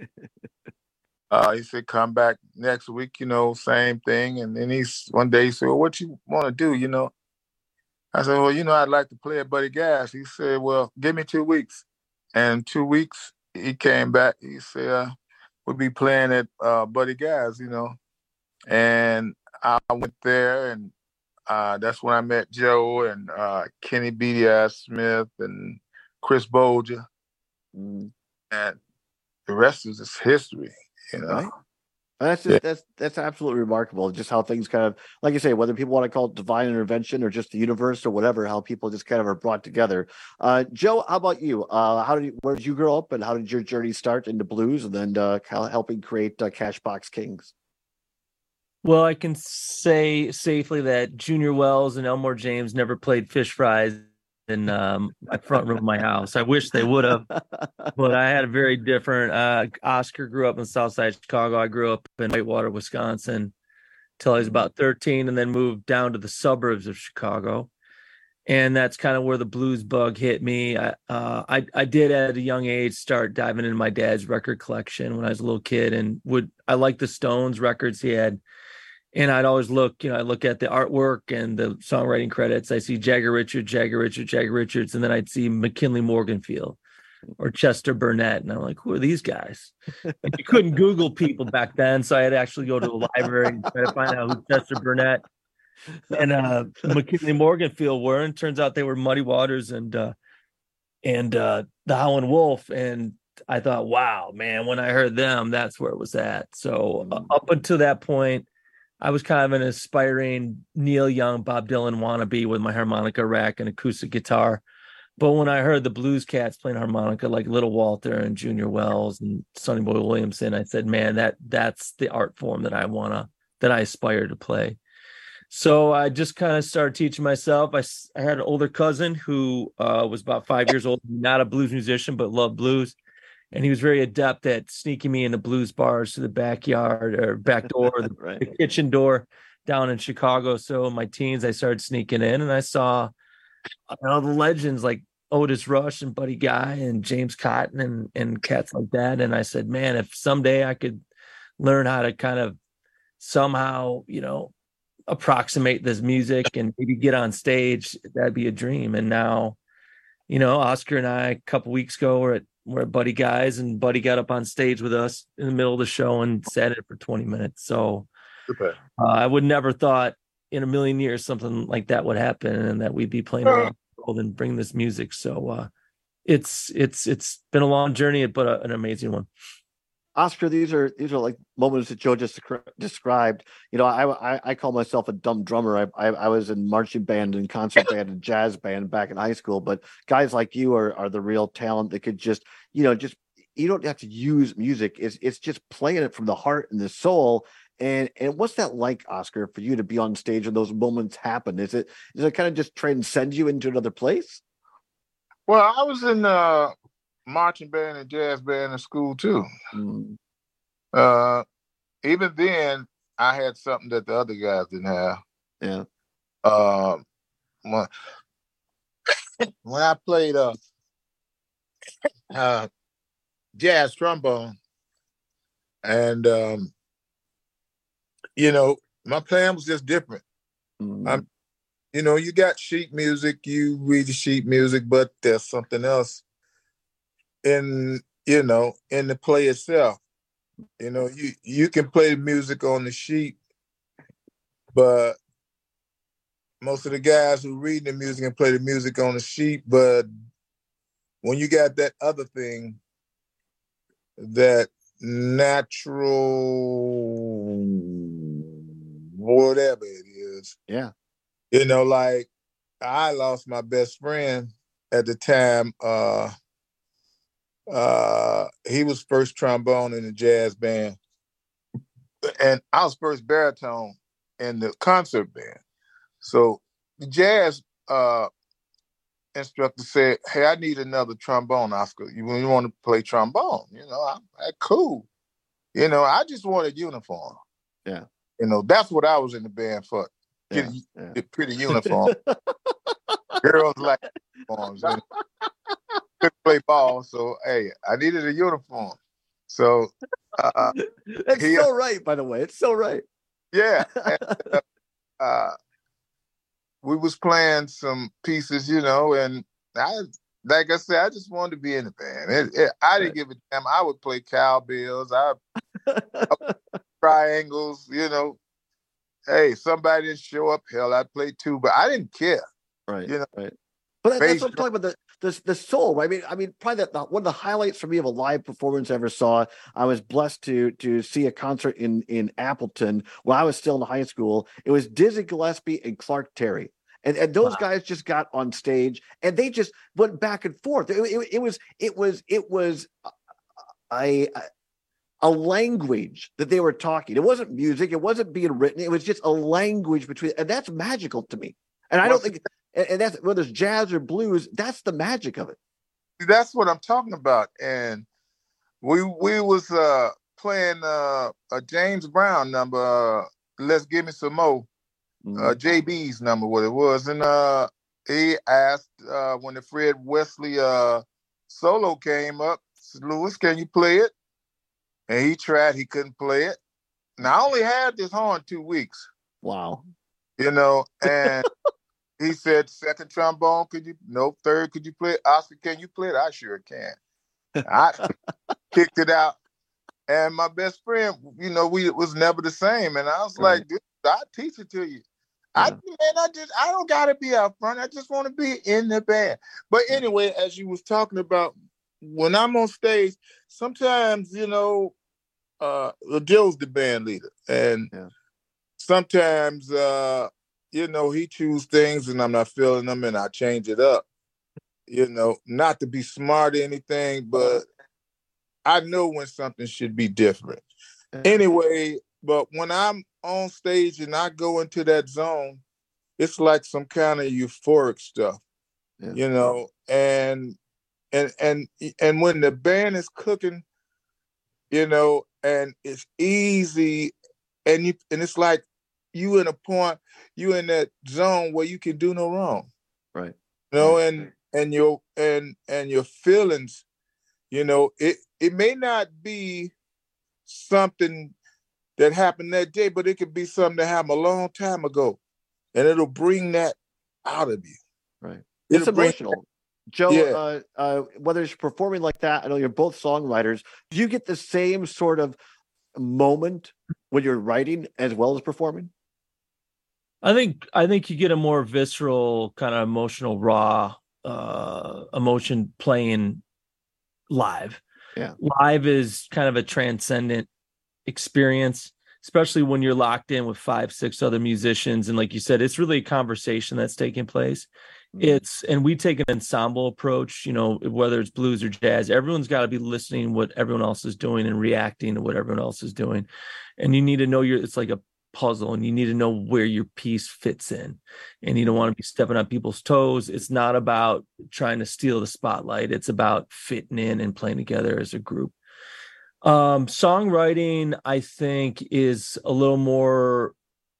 [SPEAKER 5] he said, come back next week, same thing. And then one day he said, well, what you want to do, I said, well, I'd like to play at Buddy Guy's. He said, well, give me 2 weeks. And 2 weeks, he came back. He said, we'll be playing at Buddy Guy's, And I went there, and that's when I met Joe and Kenny Beatty Smith and Chris Bolger. And the rest is just history,
[SPEAKER 15] Right. That's absolutely remarkable. Just how things kind of, like you say, whether people want to call it divine intervention or just the universe or whatever, how people just kind of are brought together. Joe, how about you? Where did you grow up, and how did your journey start into blues, and then helping create Cashbox Kings?
[SPEAKER 6] Well, I can say safely that Junior Wells and Elmore James never played fish fries in my front room of my house. I wish they would have, but I had a very different. Oscar grew up in the South Side of Chicago. I grew up in Whitewater, Wisconsin, till I was about 13, and then moved down to the suburbs of Chicago. And that's kind of where the blues bug hit me. I did at a young age start diving into my dad's record collection when I was a little kid, and I liked the Stones records he had. And I'd always look at the artwork and the songwriting credits. I see Jagger Richards, and then I'd see McKinley Morganfield or Chester Burnett. And I'm like, who are these guys? And you couldn't Google people back then. So I had to actually go to the library and try to find out who Chester Burnett and McKinley Morganfield were. And turns out they were Muddy Waters and the Howlin' Wolf. And I thought, wow, man, when I heard them, that's where it was at. So up until that point, I was kind of an aspiring Neil Young, Bob Dylan wannabe with my harmonica rack and acoustic guitar. But when I heard the blues cats playing harmonica like Little Walter and Junior Wells and Sonny Boy Williamson, I said, man, that's the art form that I aspire to play. So I just kind of started teaching myself. I had an older cousin who was about 5 years old, not a blues musician, but loved blues. And he was very adept at sneaking me into blues bars to the backyard or back door,
[SPEAKER 15] Right.
[SPEAKER 6] the kitchen door down in Chicago. So in my teens, I started sneaking in and I saw the legends like Otis Rush and Buddy Guy and James Cotton and cats like that. And I said, man, if someday I could learn how to kind of somehow, approximate this music and maybe get on stage, that'd be a dream. And now, Oscar and I, a couple weeks ago, we're at Buddy Guy's, and Buddy got up on stage with us in the middle of the show and sat in it for 20 minutes. So I would never thought in a million years something like that would happen and that we'd be playing around the world and bring this music. So it's been a long journey, but an amazing one.
[SPEAKER 15] Oscar, these are like moments that Joe just described. I call myself a dumb drummer. I was in marching band and concert band and jazz band back in high school. But guys like you are the real talent that could just you don't have to use music. It's just playing it from the heart and the soul. And what's that like, Oscar, for you to be on stage when those moments happen? Does it kind of just transcend you into another place?
[SPEAKER 5] Well, I was in marching band and jazz band in school too. Even then, I had something that the other guys didn't have.
[SPEAKER 15] Yeah.
[SPEAKER 5] When I played jazz trombone, and my playing was just different. You got sheet music, you read the sheet music, but there's something else in the play itself. You can play the music on the sheet, but most of the guys who read the music and play the music on the sheet, but when you got that other thing, that natural whatever it is.
[SPEAKER 15] Yeah.
[SPEAKER 5] Like I lost my best friend at the time. He was first trombone in the jazz band, and I was first baritone in the concert band. So the jazz instructor said, "Hey, I need another trombone, Oscar. You want to play trombone?" I'm cool. I just wanted uniform.
[SPEAKER 15] Yeah.
[SPEAKER 5] That's what I was in the band for. Get a pretty uniform. Girls like uniforms. Couldn't play ball, so hey, I needed a uniform. So
[SPEAKER 15] that's so right, by the way. It's so right.
[SPEAKER 5] Yeah. And, we was playing some pieces, and like I said, I just wanted to be in the band. I didn't give a damn. I would play cowbells. I would triangles, Hey, somebody didn't show up. Hell, I'd play too, but I didn't care.
[SPEAKER 15] Right. Right. But that's what I'm talking about. The soul. Right? I mean, probably one of the highlights for me of a live performance I ever saw. I was blessed to see a concert in Appleton when I was still in high school. It was Dizzy Gillespie and Clark Terry. And those guys just got on stage and they just went back and forth. It was a language that they were talking. It wasn't music. It wasn't being written. It was just a language between, and that's magical to me. And I don't think, and that's whether it's jazz or blues, that's the magic of it.
[SPEAKER 5] That's what I'm talking about. And we was playing a James Brown number, Let's Give Me Some More. JB's number, what it was, and he asked when the Fred Wesley solo came up, said, "Louis, can you play it?" And he tried, he couldn't play it. Now I only had this horn 2 weeks.
[SPEAKER 15] Wow.
[SPEAKER 5] And he said, "Second trombone, could you? No, third, could you play it? Oscar, can you play it?" I sure can. I kicked it out, and my best friend, we was never the same, and I was like, "Dude, I'll teach it to you." I don't gotta be out front. I just want to be in the band. But anyway, as you was talking about, when I'm on stage, sometimes Joe's the band leader, and sometimes, he choose things and I'm not feeling them and I change it up. Not to be smart or anything, but I know when something should be different. Anyway, but when I'm on stage and I go into that zone, it's like some kind of euphoric stuff, and when the band is cooking, and it's easy, and it's like you in that zone where you can do no wrong,
[SPEAKER 15] right?
[SPEAKER 5] And your feelings, it may not be something that happened that day, but it could be something that happened a long time ago, and it'll bring that out of you.
[SPEAKER 15] Right. It's emotional. Joe, whether it's performing like that, I know you're both songwriters. Do you get the same sort of moment when you're writing as well as performing?
[SPEAKER 6] I think you get a more visceral, kind of emotional, raw emotion playing live.
[SPEAKER 15] Yeah.
[SPEAKER 6] Live is kind of a transcendent experience, especially when you're locked in with 5-6 other musicians. And like you said, it's really a conversation that's taking place. And we take an ensemble approach, whether it's blues or jazz, everyone's got to be listening what everyone else is doing and reacting to what everyone else is doing. And you need to know it's like a puzzle, and you need to know where your piece fits in, and you don't want to be stepping on people's toes. It's not about trying to steal the spotlight. It's about fitting in and playing together as a group. Songwriting, I think, is a little more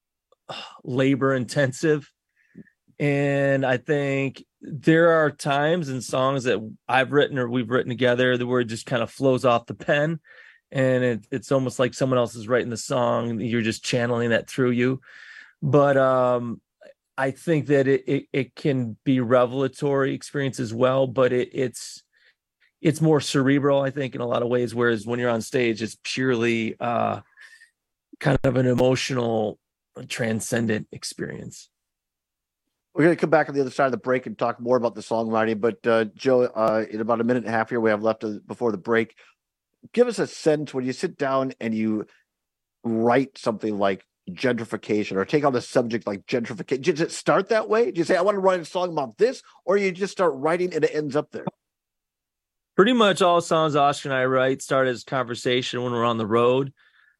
[SPEAKER 6] labor intensive. And I think there are times in songs that I've written or we've written together where it just kind of flows off the pen, and it's almost like someone else is writing the song. You're just channeling that through you. But I think that it can be revelatory experience as well, but it's more cerebral, I think, in a lot of ways. Whereas when you're on stage, it's purely kind of an emotional, transcendent experience.
[SPEAKER 15] We're going to come back on the other side of the break and talk more about the songwriting. But Joe, in about a minute and a half here we have left before the break, give us a sense when you sit down and you write something like gentrification, or take on a subject like gentrification. Does it start that way? Do you say, I want to write a song about this, or you just start writing and it ends up there?
[SPEAKER 6] Pretty much all songs Oscar and I write start as conversation when we're on the road.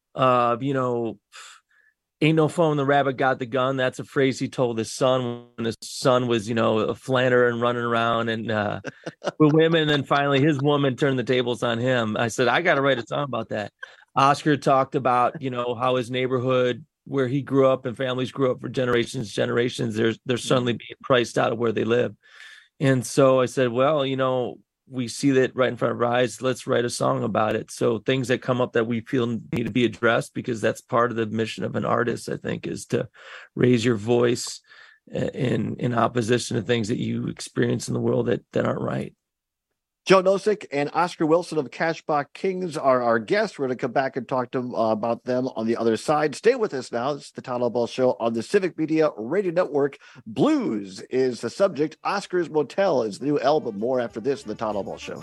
[SPEAKER 6] Ain't no fun when the rabbit got the gun. That's a phrase he told his son when his son was, a flanner and running around and with women. And then finally his woman turned the tables on him. I said, I got to write a song about that. Oscar talked about, how his neighborhood where he grew up and families grew up for generations, they're suddenly being priced out of where they live. And so I said, well, we see that right in front of our eyes. Let's write a song about it. So things that come up that we feel need to be addressed, because that's part of the mission of an artist, I think, is to raise your voice in opposition to things that you experience in the world that aren't right.
[SPEAKER 15] Joe Nosek and Oscar Wilson of Cashbox Kings are our guests. We're going to come back and talk to them about them on the other side. Stay with us now. This is the Todd Albaugh Show on the Civic Media Radio Network. Blues is the subject. Oscar's Motel is the new album. More after this in the Todd Albaugh Show.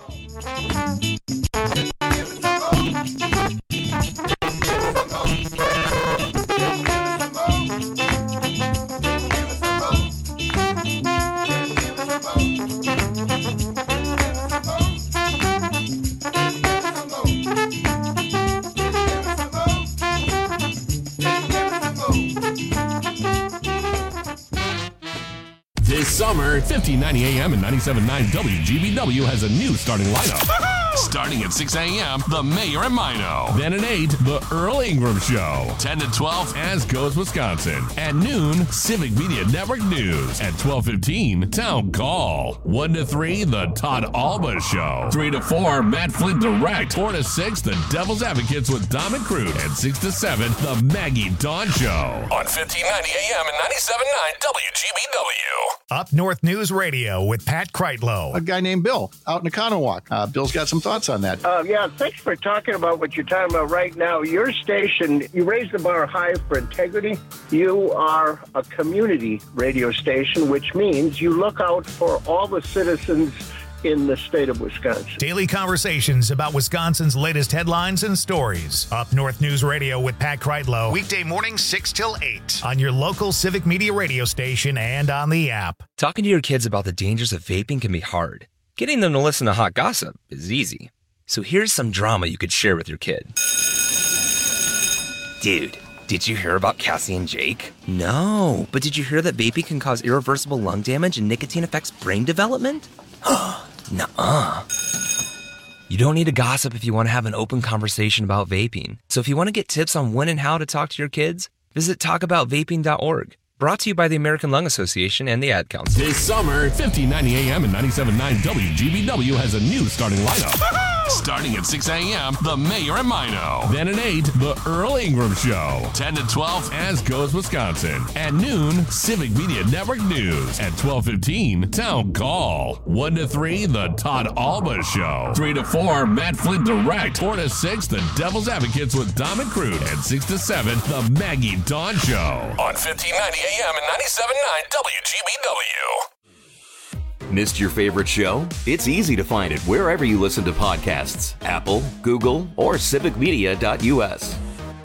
[SPEAKER 8] This summer, 1590 AM and 97.9 WGBW has a new starting lineup. Starting at 6 a.m., The Mayor and Mino. Then at 8, The Earl Ingram Show. 10 to 12, As Goes Wisconsin. At noon, Civic Media Network News. At 12:15, Town Call. 1 to 3, The Todd Albaugh Show. 3 to 4, Matt Flint Direct. 4 to 6, The Devil's Advocates with Dom and Crute. And 6 to 7, The Maggie Dawn Show. On 1590 AM and 97.9 WGBW.
[SPEAKER 1] Up North News Radio with Pat Kreitlow.
[SPEAKER 4] A guy named Bill out in Economowoc. Bill's got some thoughts on that.
[SPEAKER 7] Yeah, thanks for talking about what you're talking about right now. Your station, you raise the bar high for integrity. You are a community radio station, which means you look out for all the citizens in the state of Wisconsin.
[SPEAKER 1] Daily conversations about Wisconsin's latest headlines and stories. Up North News Radio with Pat Kreitlow. Weekday mornings 6 till 8 on your local Civic Media radio station and on the app.
[SPEAKER 9] Talking to your kids about the dangers of vaping can be hard. Getting them to listen to hot gossip is easy. So here's some drama you could share with your kid. Dude, did you hear about Cassie and Jake? No, but did you hear that vaping can cause irreversible lung damage and nicotine affects brain development? Nuh-uh. You don't need to gossip if you want to have an open conversation about vaping. So if you want to get tips on when and how to talk to your kids, visit talkaboutvaping.org. Brought to you by the American Lung Association and the Ad Council.
[SPEAKER 8] This summer, 1590 AM and 97.9 WGBW has a new starting lineup. Starting at 6 a.m., The Mayor and Mino. Then at 8, The Earl Ingram Show. 10 to 12, As Goes Wisconsin. At noon, Civic Media Network News. At 12:15, Town Call. 1 to 3, The Todd Alba Show. 3 to 4, Matt Flint Direct. 4 to 6, The Devil's Advocates with Dom and Crude. And 6 to 7, The Maggie Dawn Show. On 1590 AM and 97.9 WGBW.
[SPEAKER 19] Missed your favorite show? It's easy to find it wherever you listen to podcasts. Apple, Google, or civicmedia.us.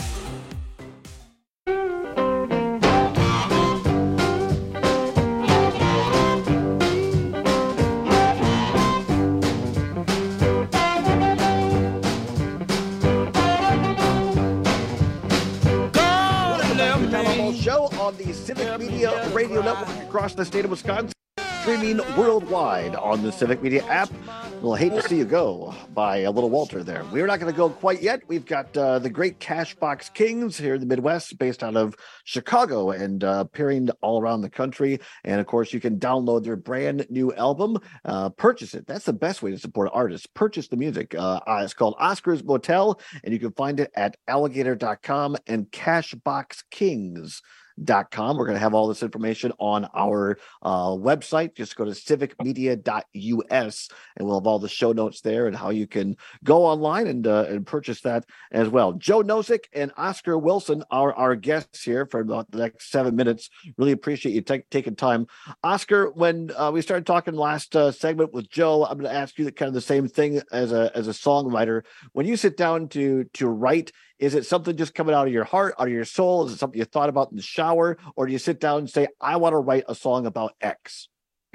[SPEAKER 15] Show on the Civic Media Radio Network across the state of Wisconsin. Streaming worldwide on the Civic Media app. We'll hate to see you go by Little Walter there. We're not going to go quite yet. We've got the great Cashbox Kings here in the Midwest, based out of Chicago and appearing all around the country. And of course, you can download their brand new album, purchase it. That's the best way to support artists. Purchase the music. It's called Oscar's Motel, and you can find it at alligator.com and cashboxkings.com. We're going to have all this information on our website. Just go to civicmedia.us and we'll have all the show notes there and how you can go online and purchase that as well. Joe Nosek and Oscar Wilson are our guests here for the next 7 minutes. Really appreciate you taking time. Oscar, when we started talking last segment with Joe, I'm going to ask you kind of the same thing as a songwriter. When you sit down to write, is it something just coming out of your heart, out of your soul? Is it something you thought about in the shower? Or do you sit down and say, I want to write a song about X?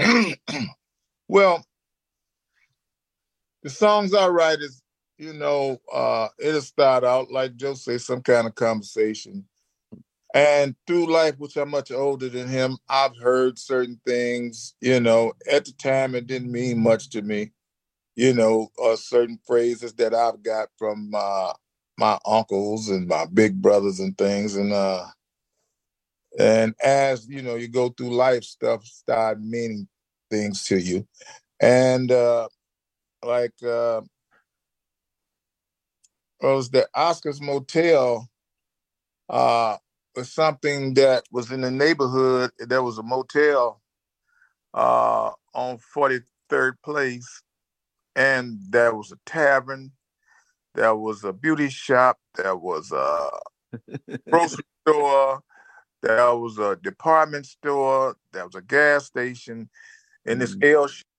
[SPEAKER 5] Well, the songs I write is, it'll start out, like Joe says, some kind of conversation. And through life, which I'm much older than him, I've heard certain things, at the time it didn't mean much to me, certain phrases that I've got from my uncles and my big brothers and things. And as, you go through life, stuff start meaning things to you. And was the Oscar's Motel was something that was in the neighborhood. There was a motel on 43rd Place, and there was a tavern. There was a beauty shop. There was a grocery store. There was a department store. There was a gas station. And this L shape.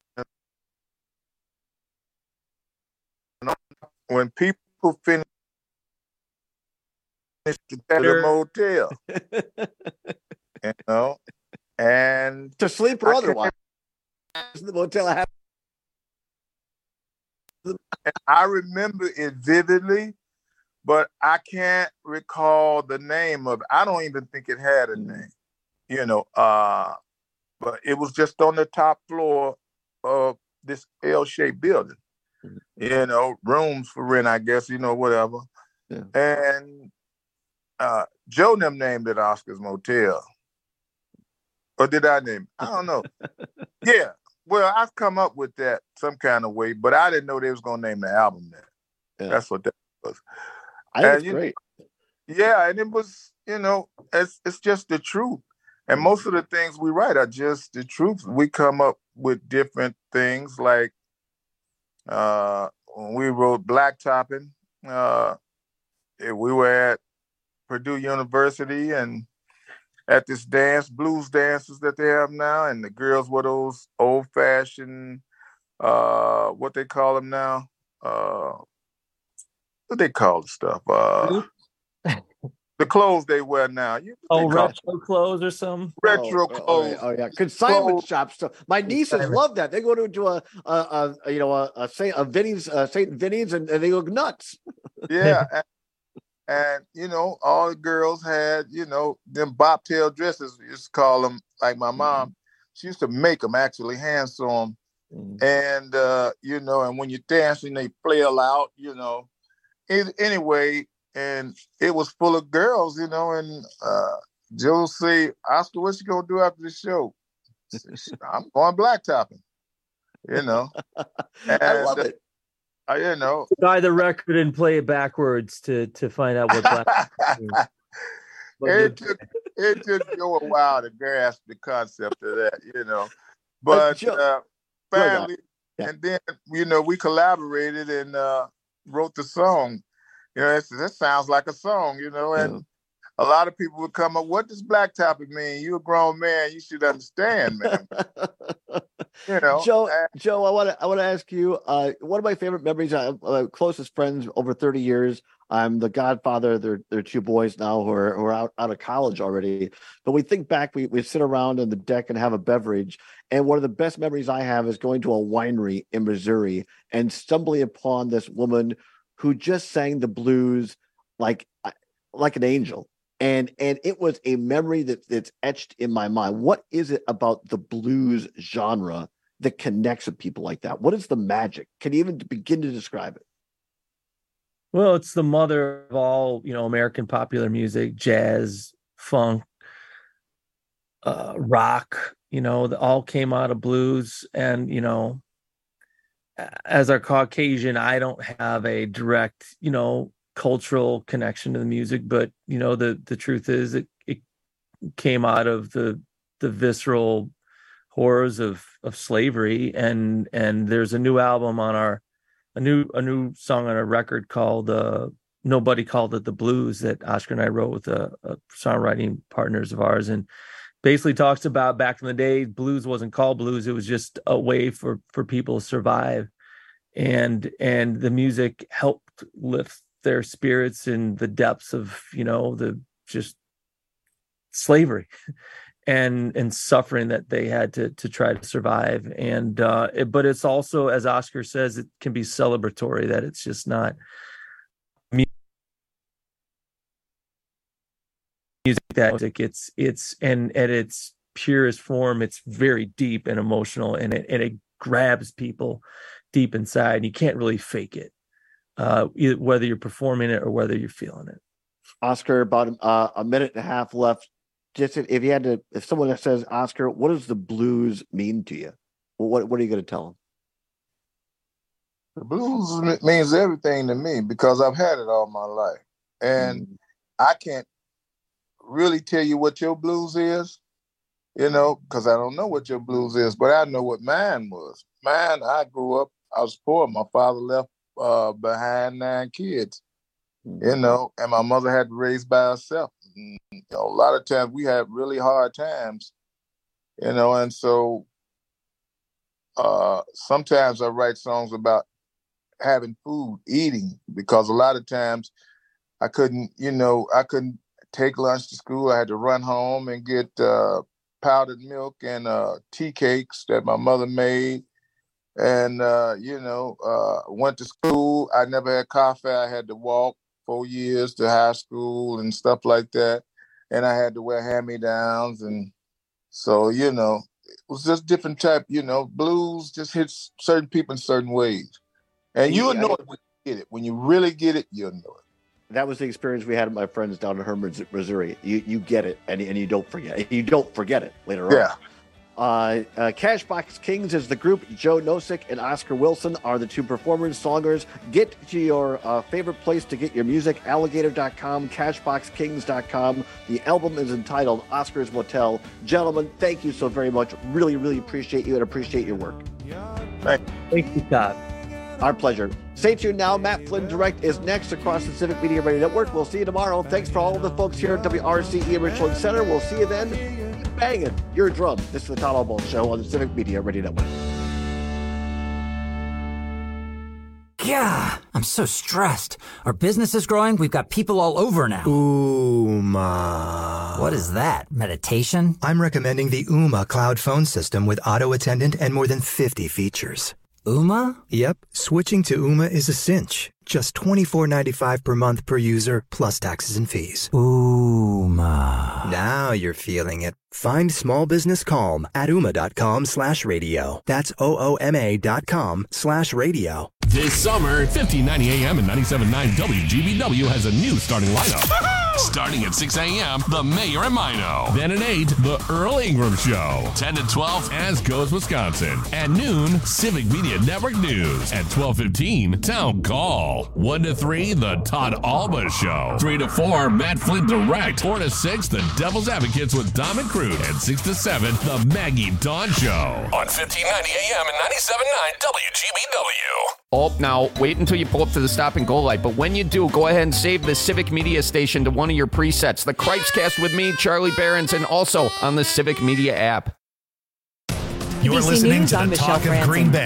[SPEAKER 5] When people finish the motel, and
[SPEAKER 15] to sleep or otherwise, the motel.
[SPEAKER 5] And I remember it vividly, but I can't recall the name of it. I don't even think it had a name, but it was just on the top floor of this L-shaped building, rooms for rent, I guess, whatever. Yeah. And Joe and them named it Oscar's Motel. Or did I name it? I don't know. Yeah. Well, I've come up with that some kind of way, but I didn't know they was going to name the album that. Yeah. That's what that was.
[SPEAKER 15] I think it's great.
[SPEAKER 5] Yeah, and it was, it's just the truth. And most of the things we write are just the truth. We come up with different things, like when we wrote Blacktopping, we were at Purdue University and at this blues dances that they have now, and the girls were those old-fashioned what they call them now? What they call the stuff? The clothes they wear now.
[SPEAKER 6] Retro clothes or something.
[SPEAKER 5] Retro clothes.
[SPEAKER 15] Oh yeah, consignment shops. So my nieces love that. They go to a St. Vinny's and they go nuts.
[SPEAKER 5] Yeah, and all the girls had them bobtail dresses. We used to call them, like my mom. She used to make them, actually hand sew them, and and when you dance and they flail out, anyway. And it was full of girls, and Joe say, Oscar, what you gonna do after the show? I'm going blacktopping, And,
[SPEAKER 15] I love it.
[SPEAKER 6] Buy the record and play it backwards to find out what black
[SPEAKER 5] it took Joe a while to grasp the concept of that, But finally, and then, we collaborated and wrote the song. That sounds like a song, and a lot of people would come up, what does blacktopping mean? You're a grown man, you should understand, man.
[SPEAKER 15] Joe, I want to ask you, one of my favorite memories, closest friends over 30 years. I'm the godfather. They're two boys now who are out of college already. But we think back, we sit around on the deck and have a beverage. And one of the best memories I have is going to a winery in Missouri and stumbling upon this woman who just sang the blues like an angel. And it was a memory that's etched in my mind. What is it about the blues genre that connects with people like that? What is the magic? Can you even begin to describe it?
[SPEAKER 6] Well, it's the mother of all, American popular music, jazz, funk, rock, all came out of blues. And, as a Caucasian, I don't have a direct, cultural connection to the music, but, the truth is it came out of the visceral horrors of slavery. And there's a new album on a new song on a record called Nobody Called It the Blues that Oscar and I wrote with a songwriting partners of ours, and basically talks about back in the day, blues wasn't called blues. It was just a way for people to survive. And the music helped lift their spirits in the depths of, the just slavery and suffering that they had to try to survive. And but it's also, as Oscar says, it can be celebratory, that it's just not music it's and at its purest form, it's very deep and emotional, and it grabs people deep inside. You can't really fake it, whether you're performing it or whether you're feeling it.
[SPEAKER 15] Oscar, about a minute and a half left. Just if someone says, Oscar, what does the blues mean to you? What are you going to tell them?
[SPEAKER 5] The blues means everything to me because I've had it all my life. And I can't really tell you what your blues is, because I don't know what your blues is, but I know what mine was. Mine, I grew up, I was poor. My father left behind 9 kids, and my mother had to raise by herself. A lot of times we had really hard times, and so sometimes I write songs about having food, eating, because a lot of times I couldn't take lunch to school. I had to run home and get powdered milk and tea cakes that my mother made. And, went to school. I never had coffee. I had to walk 4 years to high school and stuff like that. And I had to wear hand-me-downs. And so, it was just different type, blues just hits certain people in certain ways. And you'll know it when you get it. When you really get it, you'll know it.
[SPEAKER 15] That was the experience we had with my friends down in Hermann, Missouri. You get it, and you don't forget. You don't forget it later on.
[SPEAKER 5] Yeah.
[SPEAKER 15] Cashbox Kings is the group. Joe Nosek and Oscar Wilson are the two performers, songers. Get to your favorite place to get your music, alligator.com, cashboxkings.com. The album is entitled Oscar's Motel. Gentlemen, thank you so very much. Really, really appreciate you and appreciate your work.
[SPEAKER 5] Thank
[SPEAKER 6] you, Todd.
[SPEAKER 15] Our pleasure. Stay tuned now. Matt Flynn Direct is next across the Civic Media Radio Network. We'll see you tomorrow. Thanks for all of the folks here at WRCE Richland Center. We'll see you then. Banging your drum. This is the Todd Ball Show on the Civic Media Radio Network.
[SPEAKER 10] Yeah, I'm so stressed. Our business is growing. We've got people all over now.
[SPEAKER 11] Ooma.
[SPEAKER 10] What is that? Meditation?
[SPEAKER 11] I'm recommending the Ooma cloud phone system with auto attendant and more than 50 features.
[SPEAKER 10] Ooma?
[SPEAKER 11] Yep. Switching to Ooma is a cinch. Just $24.95 per month per user, plus taxes and fees.
[SPEAKER 10] Ooma.
[SPEAKER 11] Now you're feeling it. Find small business calm at ooma.com/radio. That's OOMA.com/radio.
[SPEAKER 8] This summer, 1590 AM and 97.9 WGBW has a new starting lineup. Starting at 6 a.m., The Mayor and Mino. Then at 8, The Earl Ingram Show. 10 to 12, As Goes Wisconsin. At noon, Civic Media Network News. At 12:15, Town Call. 1 to 3, The Todd Alba Show. 3 to 4, Matt Flint Direct. 4 to 6, The Devil's Advocates with Dom and Crude. And 6 to 7, The Maggie Dawn Show. On 1590 AM and 97.9 WGBW.
[SPEAKER 14] Oh, now, wait until you pull up to the stop and go light. But when you do, go ahead and save the Civic Media station to one of your presets. The Cripescast with me, Charlie Behrens, and also on the Civic Media app.
[SPEAKER 1] You're
[SPEAKER 2] ABC
[SPEAKER 1] listening
[SPEAKER 2] News,
[SPEAKER 1] to
[SPEAKER 2] I'm
[SPEAKER 1] the
[SPEAKER 2] Michelle
[SPEAKER 1] Talk of Green Bay